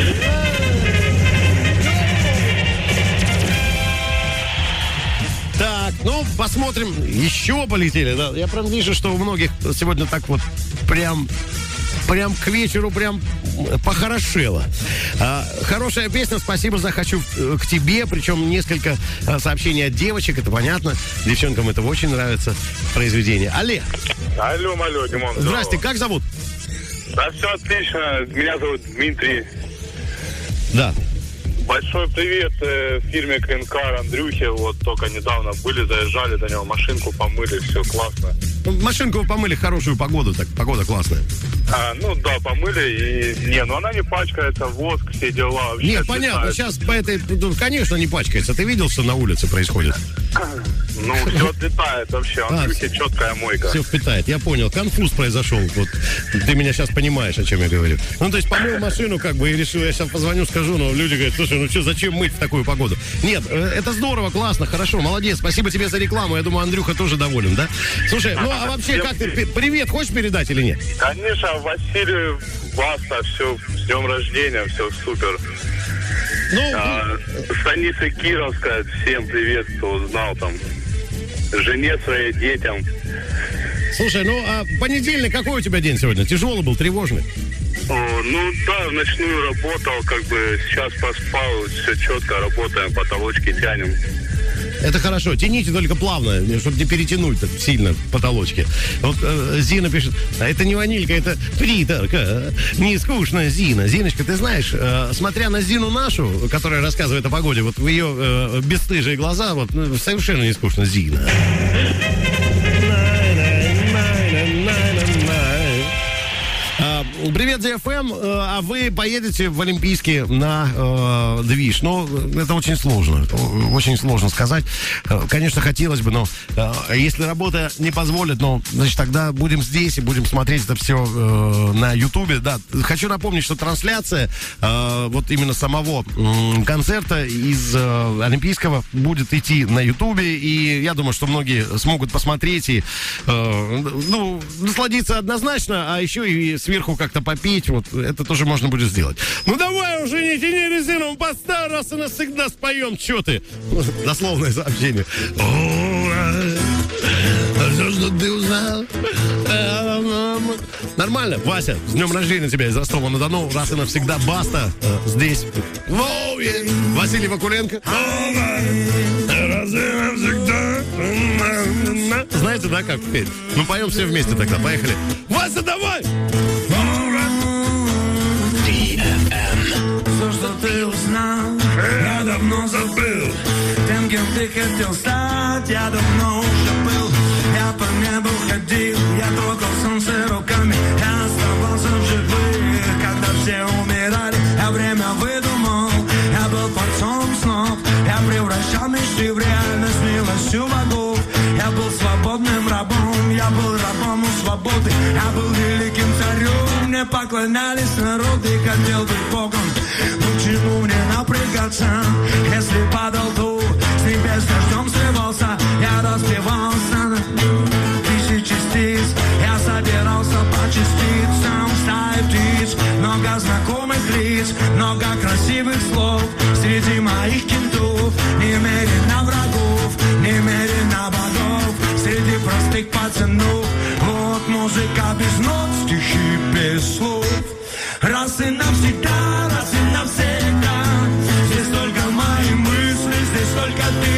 Так, ну, посмотрим. Еще полетели, да. Я прям вижу, что у многих сегодня так вот прям, прям к вечеру прям похорошело. А, хорошая песня, спасибо за «Хочу к тебе». Причем несколько а, сообщений от девочек, это понятно. Девчонкам это очень нравится произведение. Алле. Алло, алло, Димон. Здрасте, как зовут? Да, все отлично. Меня зовут Дмитрий. Да. Большой привет э, фирме Клинкар, Андрюхе. Вот только недавно были, заезжали до него, машинку помыли, все классно. Машинку помыли в хорошую погоду, так погода классная. А, ну да, помыли и... Не, ну она не пачкается, воск, все дела. Вообще Нет, понятно, сейчас по этой... Конечно, не пачкается. Ты видел, что на улице происходит? Ну, все отлетает вообще. Андрюхе а, четкая мойка. Все впитает, я понял. Конфуз произошел. Вот ты меня сейчас понимаешь, о чем я говорю. Ну, то есть помыл машину, как бы, и решил, я сейчас позвоню, скажу, но люди говорят, слушай, ну что, зачем мыть в такую погоду? Нет, это здорово, классно, хорошо, молодец. Спасибо тебе за рекламу. Я думаю, Андрюха тоже доволен, да? Слушай, ну, а вообще, как ты... Привет, хочешь передать или нет? Конечно, Василию, Баста, все, с днем рождения, все супер. Ну, а, Станица Кировская, всем привет, кто узнал там. Жене своей, детям. Слушай, ну, а понедельник какой у тебя день сегодня? Тяжелый был, тревожный? О, ну да, в ночную работал, как бы сейчас поспал, все четко, работаем, потолочки тянем. Это хорошо. Тяните только плавно, чтобы не перетянуть так сильно потолочки. Вот э, Зина пишет, а это не ванилька, это приторка. Не скучно, Зина. Зиночка, ты знаешь, э, смотря на Зину нашу, которая рассказывает о погоде, вот в ее э, бесстыжие глаза, вот ну, совершенно не скучно, Зина. Привет, ди эф эм. А вы поедете в Олимпийский на э, движ? Ну, это очень сложно. Очень сложно сказать. Конечно, хотелось бы, но э, если работа не позволит, ну, значит, тогда будем здесь и будем смотреть это все э, на Ютубе. Да, хочу напомнить, что трансляция э, вот именно самого э, концерта из э, Олимпийского будет идти на Ютубе. И я думаю, что многие смогут посмотреть и э, ну, насладиться однозначно, а еще и сверху как-то попить, вот это тоже можно будет сделать. Ну давай уже не тяни резину, поставь раз и навсегда споем, что ты? Дословное сообщение. Все, что ты узнал. Нормально, Вася, с днем рождения тебя из Ростова-на-Дону, раз и навсегда, Баста э, здесь. Воу, Василий Вакуленко. Раз и навсегда. Знаете, да, как петь? Ну поем все вместе тогда, поехали. Вася, давай! Все, что ты узнал, я давно забыл. Тем, кем ты хотел стать, я давно уже был. Я по небу ходил, я трогал солнце руками. Я оставался в живых, когда все умирали. Я время выдумал, я был творцом снов. Я превращал мечты в реальность милостью богов. Я был свободным рабом, я был рабом у свободы. Я был великим царем, мне поклонялись народы. Хотел быть богом, почему мне напрягаться? Если падал тур, с небес дождем срывался. Я распевал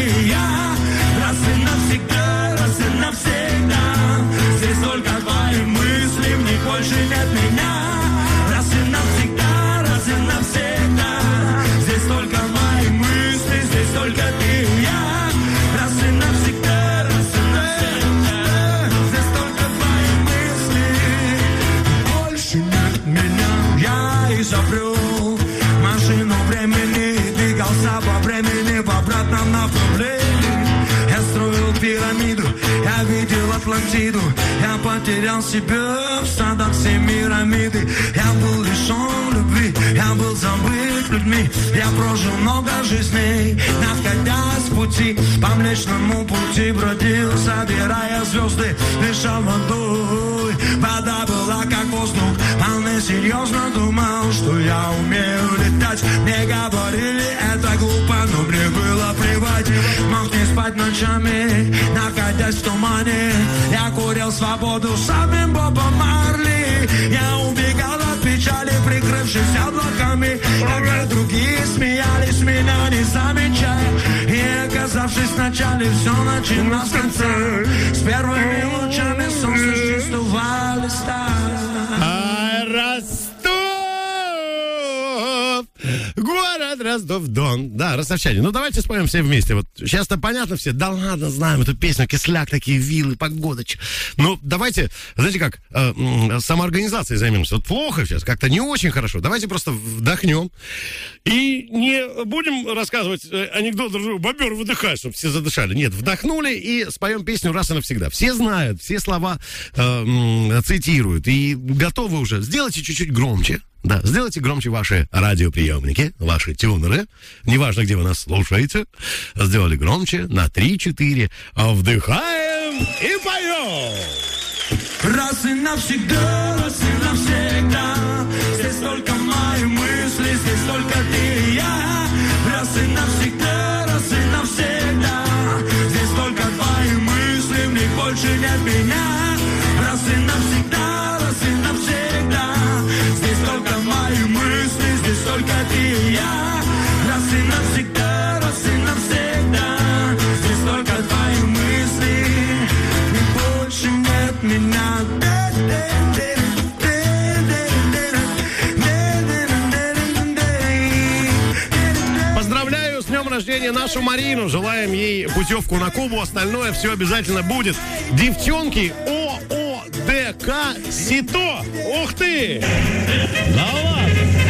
и я. Раз и навсегда, раз и навсегда. Здесь только твои мысли, в них больше нет меня. Раз и навсегда, раз и навсегда. Здесь только мои мысли, здесь только ты и я. Раз и навсегда, раз и навсегда. Здесь только твои мысли. Больше нет меня, я изобрел машину времени. Двигался по времени в обратном направлении. Я строил пирамиду, я видел Атлантиду. Я потерял себя в садах Семирамиды. Я был лишен любви, я был забыт людьми. Я прожил много жизней, находясь в пути. По Млечному пути бродил, собирая звезды, дышал водой. Вода была как воздух, вполне серьезно думал, что я умею летать. Мне говорили, это глупо, но мне было плевать. Мог не спать ночами, находясь в тумане. Я курил свободу самим Бобом Марли. Я убегал от печали, прикрывшись облаками. Когда другие смеялись, меня не замечая. И оказавшись в начале, все начиналось с конца. С первыми лучами солнца с чистого листа. Город Ростов-Дон. Да, ростовчане. Ну, давайте споем все вместе. Вот сейчас-то понятно все. Да ладно, знаем эту песню. Кисляк, такие виллы, погодочь. Ну, давайте, знаете как, э, э, самоорганизацией займемся. Вот плохо сейчас, как-то не очень хорошо. Давайте просто вдохнем. И не будем рассказывать анекдот, бобер, выдыхай, чтобы все задышали. Нет, вдохнули и споем песню раз и навсегда. Все знают, все слова э, э, цитируют. И готовы уже. Сделайте чуть-чуть громче. Да, сделайте громче ваши радиоприемники, ваши тюнеры. Неважно, где вы нас слушаете. Сделали громче на три-четыре. Вдыхаем и поем. Раз и навсегда, раз и навсегда. Здесь только мои мысли, здесь только ты и я. Раз и навсегда, раз и навсегда. Здесь только твои мысли, в них больше нет меня. Раз и навсегда, раз и навсегда. Здесь только мои мысли, здесь только ты и я. Раз и навсегда, раз и навсегда. Здесь только твои мысли, и больше нет меня. Поздравляю с днем рождения нашу Марину. Желаем ей путевку на Кубу. Остальное все обязательно будет. Девчонки, ООДК СИТО. Ух ты! Да ладно!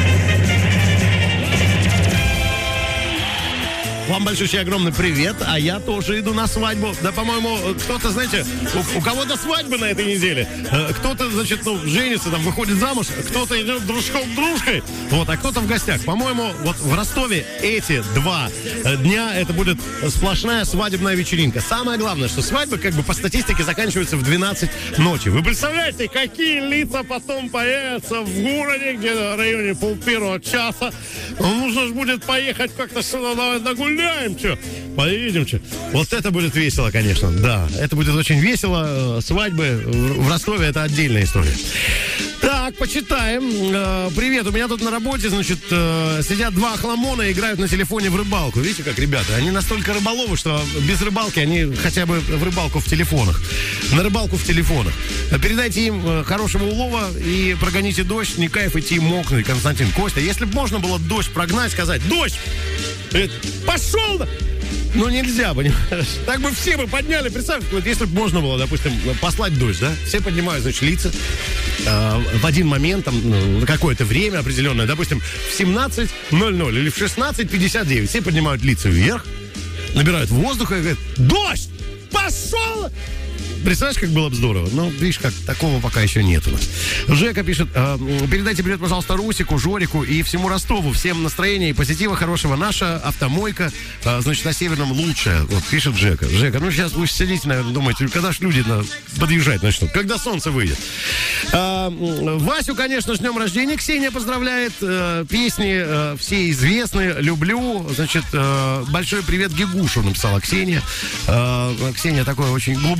Вам большущий огромный привет, а я тоже иду на свадьбу. Да, по-моему, кто-то, знаете, у, у кого-то свадьбы на этой неделе. Кто-то, значит, ну, женится, там, выходит замуж, кто-то идет дружком дружкой, вот, а кто-то в гостях. По-моему, вот в Ростове эти два дня это будет сплошная свадебная вечеринка. Самое главное, что свадьбы, как бы, по статистике заканчиваются в двенадцать ночи. Вы представляете, какие лица потом появятся в городе, где в районе полпервого часа. Нужно же будет поехать как-то сюда, давай нагулять. Что? Поедем, что? Вот это будет весело, конечно. Да, это будет очень весело. Свадьбы в Ростове — это отдельная история. Так, почитаем. Привет, у меня тут на работе, значит, сидят два охламона и играют на телефоне в рыбалку. Видите, как ребята? Они настолько рыболовы, что без рыбалки они хотя бы в рыбалку в телефонах. На рыбалку в телефонах. Передайте им хорошего улова и прогоните дождь. Не кайф идти мокнуть, Константин. Костя, если бы можно было дождь прогнать, сказать: дождь! Пошел! Ну, нельзя, понимаешь? Так бы все бы подняли. Представь, вот если бы можно было, допустим, послать дождь, да? Все поднимают, значит, лица э, в один момент, там, ну, на какое-то время определенное, допустим, в семнадцать ноль ноль или в шестнадцать пятьдесят девять. Все поднимают лица вверх, набирают воздуха и говорят: дождь! Пошел! Представляешь, как было бы здорово? Ну, видишь, как такого пока еще нет у нас. Жека пишет: э, передайте привет, пожалуйста, Русику, Жорику и всему Ростову. Всем настроения и позитива хорошего. Наша автомойка, э, значит, на Северном лучшая. Вот пишет Жека. Жека, ну сейчас вы сидите, наверное, думаете, когда ж люди на, подъезжать начнут? Когда солнце выйдет? Э, Васю, конечно, с днем рождения Ксения поздравляет. Э, песни э, все известны. Люблю. Значит, э, большой привет Гигушу написала Ксения. Э, Ксения такое очень глубокое сообщение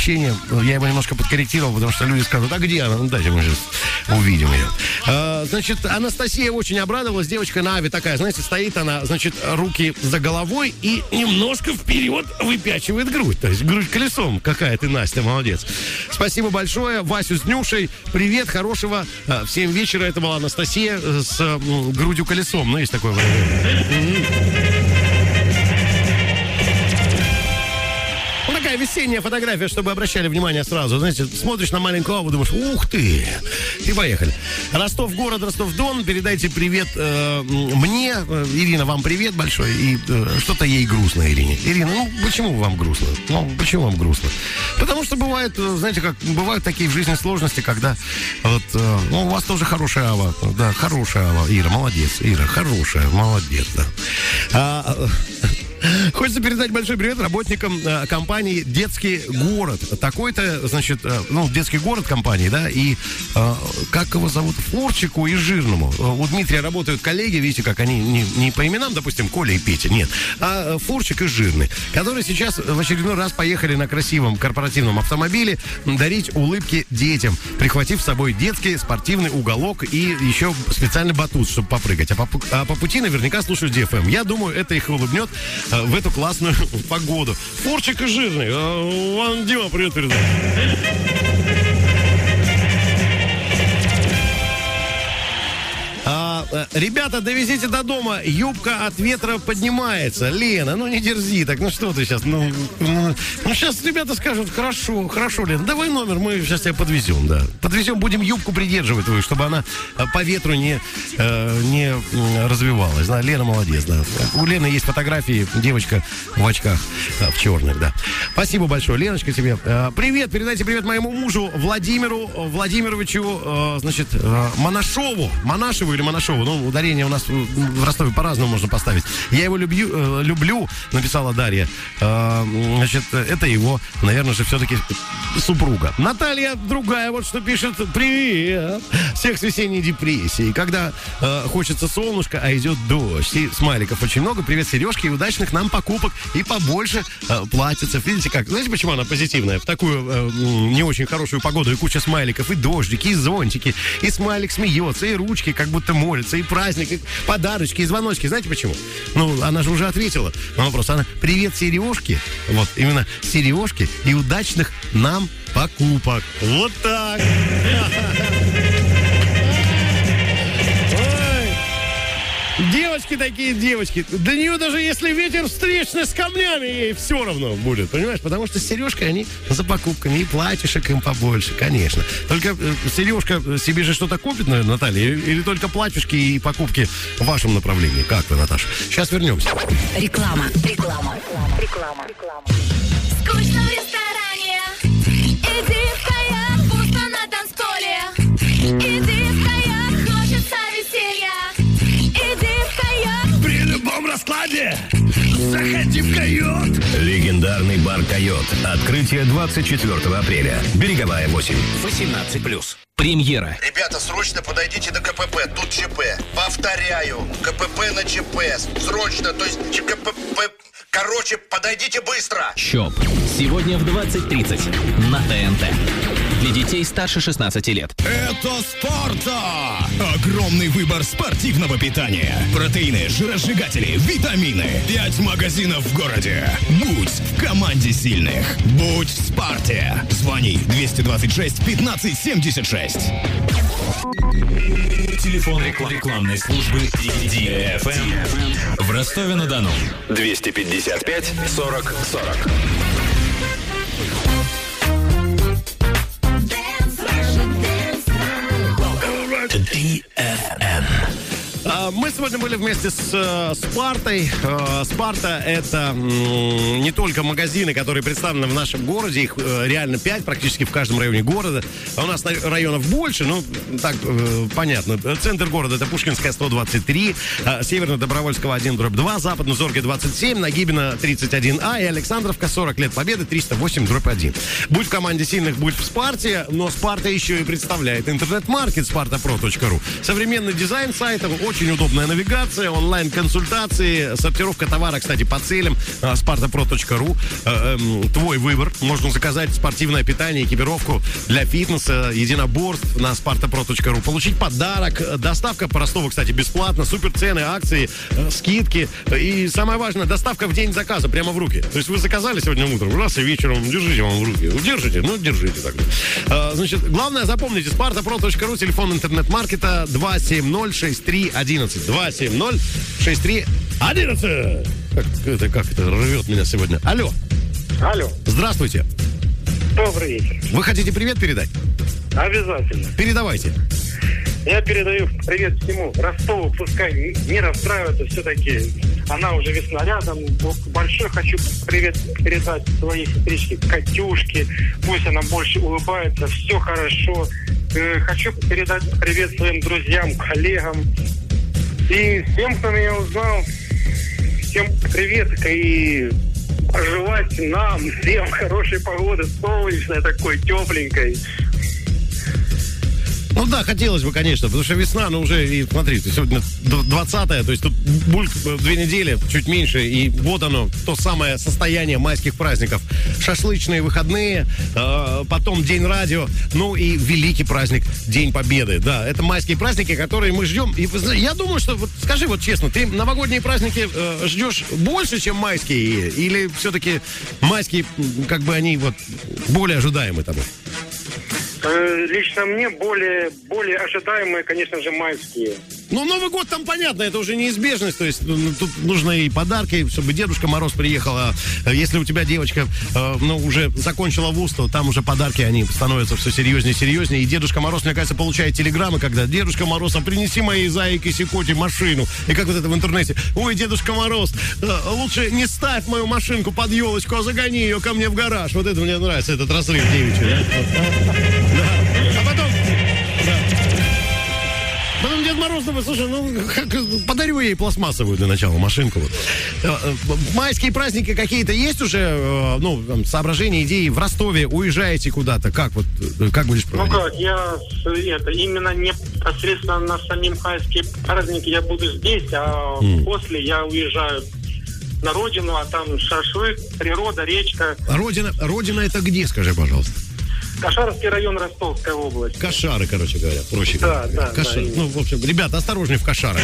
сообщение. Я его немножко подкорректировал, потому что люди скажут, а где она? Ну, дайте мы сейчас увидим ее. А, значит, Анастасия очень обрадовалась. Девочка на Аве такая, знаете, стоит она, значит, руки за головой и немножко вперед выпячивает грудь. То есть грудь колесом. Какая ты, Настя, молодец. Спасибо большое. Васю с Нюшей. Привет, хорошего. В семь вечера это была Анастасия с м, грудью колесом. Ну, есть такое выражение. Такая весенняя фотография, чтобы обращали внимание сразу. Знаете, смотришь на маленькую Аву, думаешь, ух ты! И поехали. Ростов город, Ростов-Дон. Передайте привет э, мне. Ирина, вам привет большой. И э, что-то ей грустно, Ирине. Ирина, ну почему вам грустно? Ну, почему вам грустно? Потому что бывает, знаете, как бывают такие в жизни сложности, когда вот, э, ну, у вас тоже хорошая Ава. Да, хорошая Ава. Ира, молодец. Ира, хорошая, молодец, да. А, хочется передать большой привет работникам э, компании «Детский город». Такой-то, значит, э, ну, «Детский город» компании, да, и э, как его зовут? Фурчику и Жирному. У Дмитрия работают коллеги, видите, как они не, не по именам, допустим, Коля и Петя, нет, а Фурчик и Жирный, которые сейчас в очередной раз поехали на красивом корпоративном автомобиле дарить улыбки детям, прихватив с собой детский спортивный уголок и еще специальный батут, чтобы попрыгать. А по, а по пути наверняка слушают ди эф эм. Я думаю, это их улыбнет в эту классную погоду. Фурчик и Жирный. Вам Дима привет передает. А, ребята, довезите до дома. Юбка от ветра поднимается. Лена, ну не дерзи так. Ну что ты сейчас? Ну, ну, ну сейчас ребята скажут, хорошо, хорошо, Лена, давай номер, мы сейчас тебя подвезем, да. Подвезем, будем юбку придерживать твою, чтобы она по ветру не, э, не развивалась. Да, Лена молодец, да. У Лены есть фотографии, девочка в очках, да, в черных, да. Спасибо большое, Леночка, тебе. Э, привет, передайте привет моему мужу Владимиру Владимировичу, э, значит, э, Монашову. Монашеву или Монашову, ну, ударение у нас в Ростове по-разному можно поставить. Я его люблю, э, люблю, написала Дарья. Э, значит, это его, наверное же, все-таки супруга. Наталья другая вот что пишет. Привет! Всех с весенней депрессией. Когда э, хочется солнышко, а идет дождь. И смайликов очень много. Привет, Сережки, и удачных нам покупок. И побольше э, платьицев. Видите как? Знаете, почему она позитивная? В такую э, не очень хорошую погоду. И куча смайликов, и дождики, и зонтики. И смайлик смеется, и ручки как будто молится, и праздник, и подарочки, и звоночки. Знаете почему? Ну, она же уже ответила на вопрос. Она, привет, Сережки. Вот, именно Сережки и удачных нам покупок. Вот так. Девочки такие девочки. Для нее даже если ветер встречный с камнями, ей все равно будет, понимаешь? Потому что с Сережкой они за покупками, и платьишек им побольше, конечно. Только э, Сережка себе же что-то купит, наверное, Наталья, или, или только платьишки и покупки в вашем направлении? Как вы, Наташа? Сейчас вернемся. Реклама. Реклама. Реклама. Реклама. Скучно в ресторане. Иди в каяк, пусто на танцполе. Иди в каяк, хочется веселья. При любом раскладе заходи в «Койот». Легендарный бар «Койот». Открытие двадцать четвёртого апреля. Береговая восемь. восемнадцать плюс. Премьера. Ребята, срочно подойдите до ка пэ пэ. Тут ЧП. Повторяю. ка пэ пэ на ЧП. Срочно. То есть ка пэ пэ. Короче, подойдите быстро. ЧОП. Сегодня в двадцать тридцать на тэ эн тэ. Для детей старше шестнадцати лет. Это Спарта! Огромный выбор спортивного питания. Протеины, жиросжигатели, витамины. Пять магазинов в городе. Будь в команде сильных. Будь в Спарте. Звони двести двадцать шесть пятнадцать семьдесят шесть. Телефон реклам- рекламной службы ди эф эм в Ростове-на-Дону. двести пятьдесят пять сорок сорок. ди эф эм. Мы сегодня были вместе с э, Спартой. Э, Спарта — это м, не только магазины, которые представлены в нашем городе. Их э, реально пять, практически в каждом районе города. А у нас районов больше, ну, так, э, понятно. Центр города — это Пушкинская, сто двадцать три, э, Северно-Добровольского, один дробь два, Западно-Зорге, двадцать семь, Нагибина, тридцать один а и Александровка, сорок лет Победы, триста восемь дробь один. Будь в команде сильных, будь в Спарте, но Спарта еще и представляет интернет-маркет спарта про точка ру. Современный дизайн сайта, очень удобная навигация, онлайн-консультации, сортировка товара, кстати, по целям, спарта про точка ру. Твой выбор. Можно заказать спортивное питание, экипировку для фитнеса, единоборств на спарта про точка ру. Получить подарок. Доставка по Ростову, кстати, бесплатно. Супер цены, акции, скидки. И самое важное, доставка в день заказа прямо в руки. То есть вы заказали сегодня утром, раз и вечером держите вам в руки. Держите, ну держите так. Значит, главное запомните, спарта про точка ру, телефон интернет-маркета два семь ноль шесть три одиннадцать. два семь ноль шесть три одиннадцать. Как это, как это рвет меня сегодня. Алло. Алло. Здравствуйте. Добрый вечер. Вы хотите привет передать? Обязательно. Передавайте. Я передаю привет всему Ростову, пускай не расстраивается, все-таки она уже весна рядом. Большой хочу привет передать своей сестричке Катюшке, пусть она больше улыбается, все хорошо. Хочу передать привет своим друзьям, коллегам и всем, кто меня узнал, всем привет и пожелать нам всем хорошей погоды, солнечной такой, тепленькой. Ну да, хотелось бы, конечно, потому что весна, ну уже, и смотрите, сегодня двадцатое, то есть тут бульк две недели, чуть меньше, и вот оно, то самое состояние майских праздников. Шашлычные выходные, э, потом День радио, ну и великий праздник День Победы. Да, это майские праздники, которые мы ждем. И я думаю, что, вот, скажи вот честно, ты новогодние праздники э, ждешь больше, чем майские, или все-таки майские, как бы они вот более ожидаемы тобой? Лично мне более, более ожидаемые, конечно же, майские. Ну, Новый год там понятно, это уже неизбежность. То есть ну, тут нужно и подарки, чтобы Дедушка Мороз приехал. А если у тебя девочка э, ну, уже закончила вуз, то там уже подарки, они становятся все серьезнее и серьезнее. И Дедушка Мороз, мне кажется, получает телеграммы, когда: Дедушка Мороз, а принеси моей зайке Сикоте машину. И как вот это в интернете: ой, Дедушка Мороз, э, лучше не ставь мою машинку под елочку, а загони ее ко мне в гараж. Вот это мне нравится, этот разрыв девичий. Да? А потом... Да. Потом Дед Мороз думает: слушай, ну как, подарю ей пластмассовую для начала машинку. Вот. Майские праздники какие-то есть уже, ну, там, соображения, идеи? В Ростове уезжаете куда-то? Как вот, как будешь проводить? Ну как, я это, именно непосредственно на самим майские праздники я буду здесь, а mm. после я уезжаю на родину, а там шашлык, природа, речка. Родина, родина это где, скажи, пожалуйста? Кашарский район, Ростовская область. Кашары, короче говоря, проще да, говоря. Да, Кашары. да. Ну, в общем, ребята, осторожнее в Кашарах.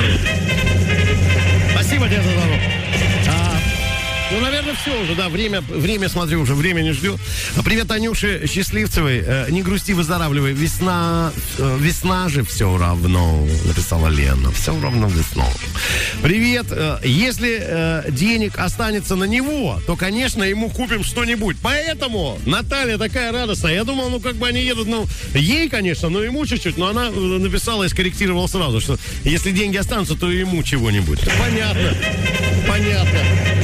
Спасибо тебе за звонок. А, ну, наверное, все уже, да, время, время, смотрю, уже время не ждет. Привет, Анюше Счастливцевой. Не грусти, выздоравливай. Весна, весна же все равно, написала Лена. Все равно весна. Привет. Если денег останется на него, то, конечно, ему купим что-нибудь. Поэтому Наталья такая радостная. Я думал, ну, как бы они едут, ну, ей, конечно, но ему чуть-чуть. Но она написала и скорректировала сразу, что если деньги останутся, то ему чего-нибудь. Понятно. Понятно.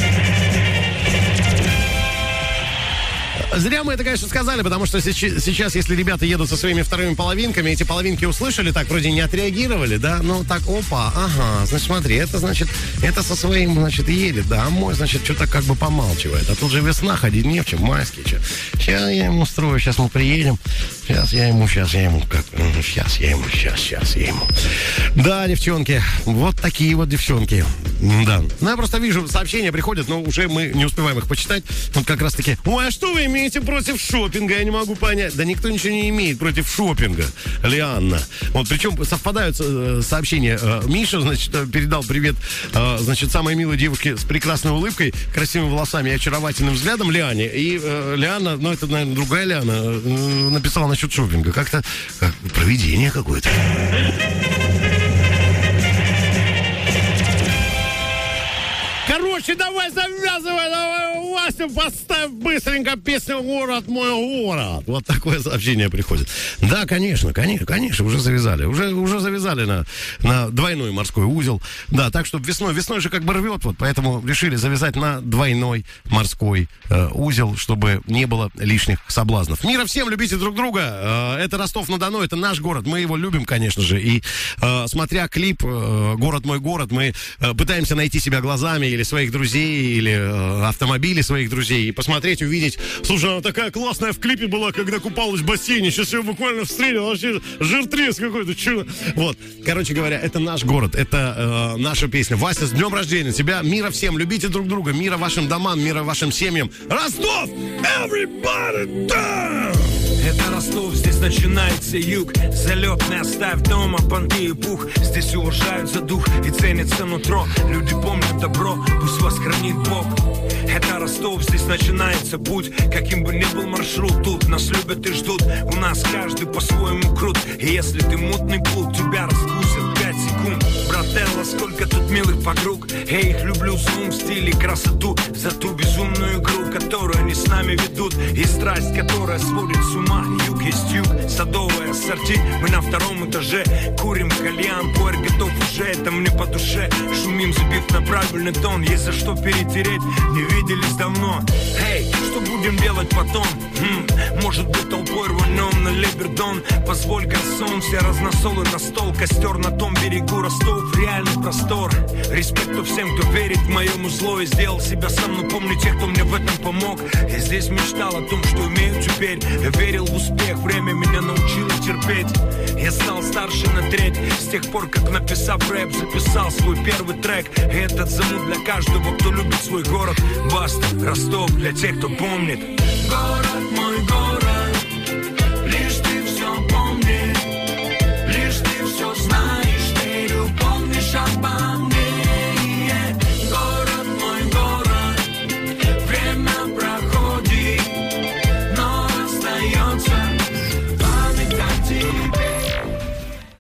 Зря мы это, конечно, сказали, потому что сейчас, если ребята едут со своими вторыми половинками, эти половинки услышали, так вроде не отреагировали, да, ну так, опа, ага, значит, смотри, это, значит, это со своим, значит, едет, да, а мой, значит, что-то как бы помалчивает, а тут же весна, ходить не в чем, майский, что. Сейчас я ему устрою, сейчас мы приедем, сейчас я ему, сейчас я ему, как, сейчас я ему, сейчас, сейчас я ему. Да, девчонки, вот такие вот девчонки, да. Ну, я просто вижу, сообщения приходят, но уже мы не успеваем их почитать, вот как раз таки, ой, а что вы имеете против шопинга, я не могу понять. Да никто ничего не имеет против шопинга, Лианна. Вот, причем совпадают э, сообщения. Э, Миша, значит, передал привет, э, значит, самой милой девушке с прекрасной улыбкой, красивыми волосами и очаровательным взглядом Лиане. И э, Лиана, ну, это, наверное, другая Лиана, э, написала насчет шопинга. Как-то как, провидение какое-то. Короче, давай завязывай, давай, Вася, поставь быстренько песню «Город мой город». Вот такое сообщение приходит. Да, конечно, конечно, конечно, уже завязали. Уже, уже завязали на, на двойной морской узел. Да, так что весной, весной же как бы рвет, вот, поэтому решили завязать на двойной морской э, узел, чтобы не было лишних соблазнов. Мира всем, любите друг друга. Э, это Ростов-на-Дону, это наш город, мы его любим, конечно же. И э, смотря клип э, «Город мой город», мы э, пытаемся найти себя глазами или своих друзей или э, автомобили своих друзей и посмотреть, увидеть. Слушай, она такая классная в клипе была, когда купалась в бассейне. Сейчас я буквально встретил, вообще жиртрес какой-то. Чё? Вот. Короче говоря, это наш город, это э, наша песня. Вася, с днем рождения тебя. Мира всем, любите друг друга, мира вашим домам, мира вашим семьям. Ростов! Everybody down! Это Ростов, здесь начинается юг. Залетный оставь дома, понты и пух. Здесь уважают за дух и ценится нутро. Люди помнят добро, пусть вас хранит Бог. Это Ростов, здесь начинается путь. Каким бы ни был маршрут, тут нас любят и ждут. У нас каждый по-своему крут. И если ты мутный плут, тебя раскусят пять секунд. Брателло, сколько тут милых подруг. Я их люблю за ум, стиль и красоту. За ту безумную игру, которую они с нами ведут. И страсть, которая сводит с ума. Юг есть юг, садовое ассорти. Мы на втором этаже, курим кальян. Пуэр готов уже, это мне по душе. Шумим, забив на правильный тон. Есть за что перетереть, не виделись давно. Эй, что будем делать потом? Хм, может быть толпой рванем на Либердон. Позволь гарсон, все разносолы на стол. Костер на том берегу, Ростов, реальный простор. Респекту всем, кто верит в моему зло и сделал себя сам. Но помню тех, кто мне в этом помог. Я здесь мечтал о том, что умею теперь. Я верил в успех, время меня научило терпеть. Я стал старше на треть. С тех пор, как написав рэп, записал свой первый трек. И этот замут для каждого, кто любит свой город. Баста, Ростов, для тех, кто помнит. Город, мой город, лишь ты все помни, лишь ты все знаешь, верю, помнишь обо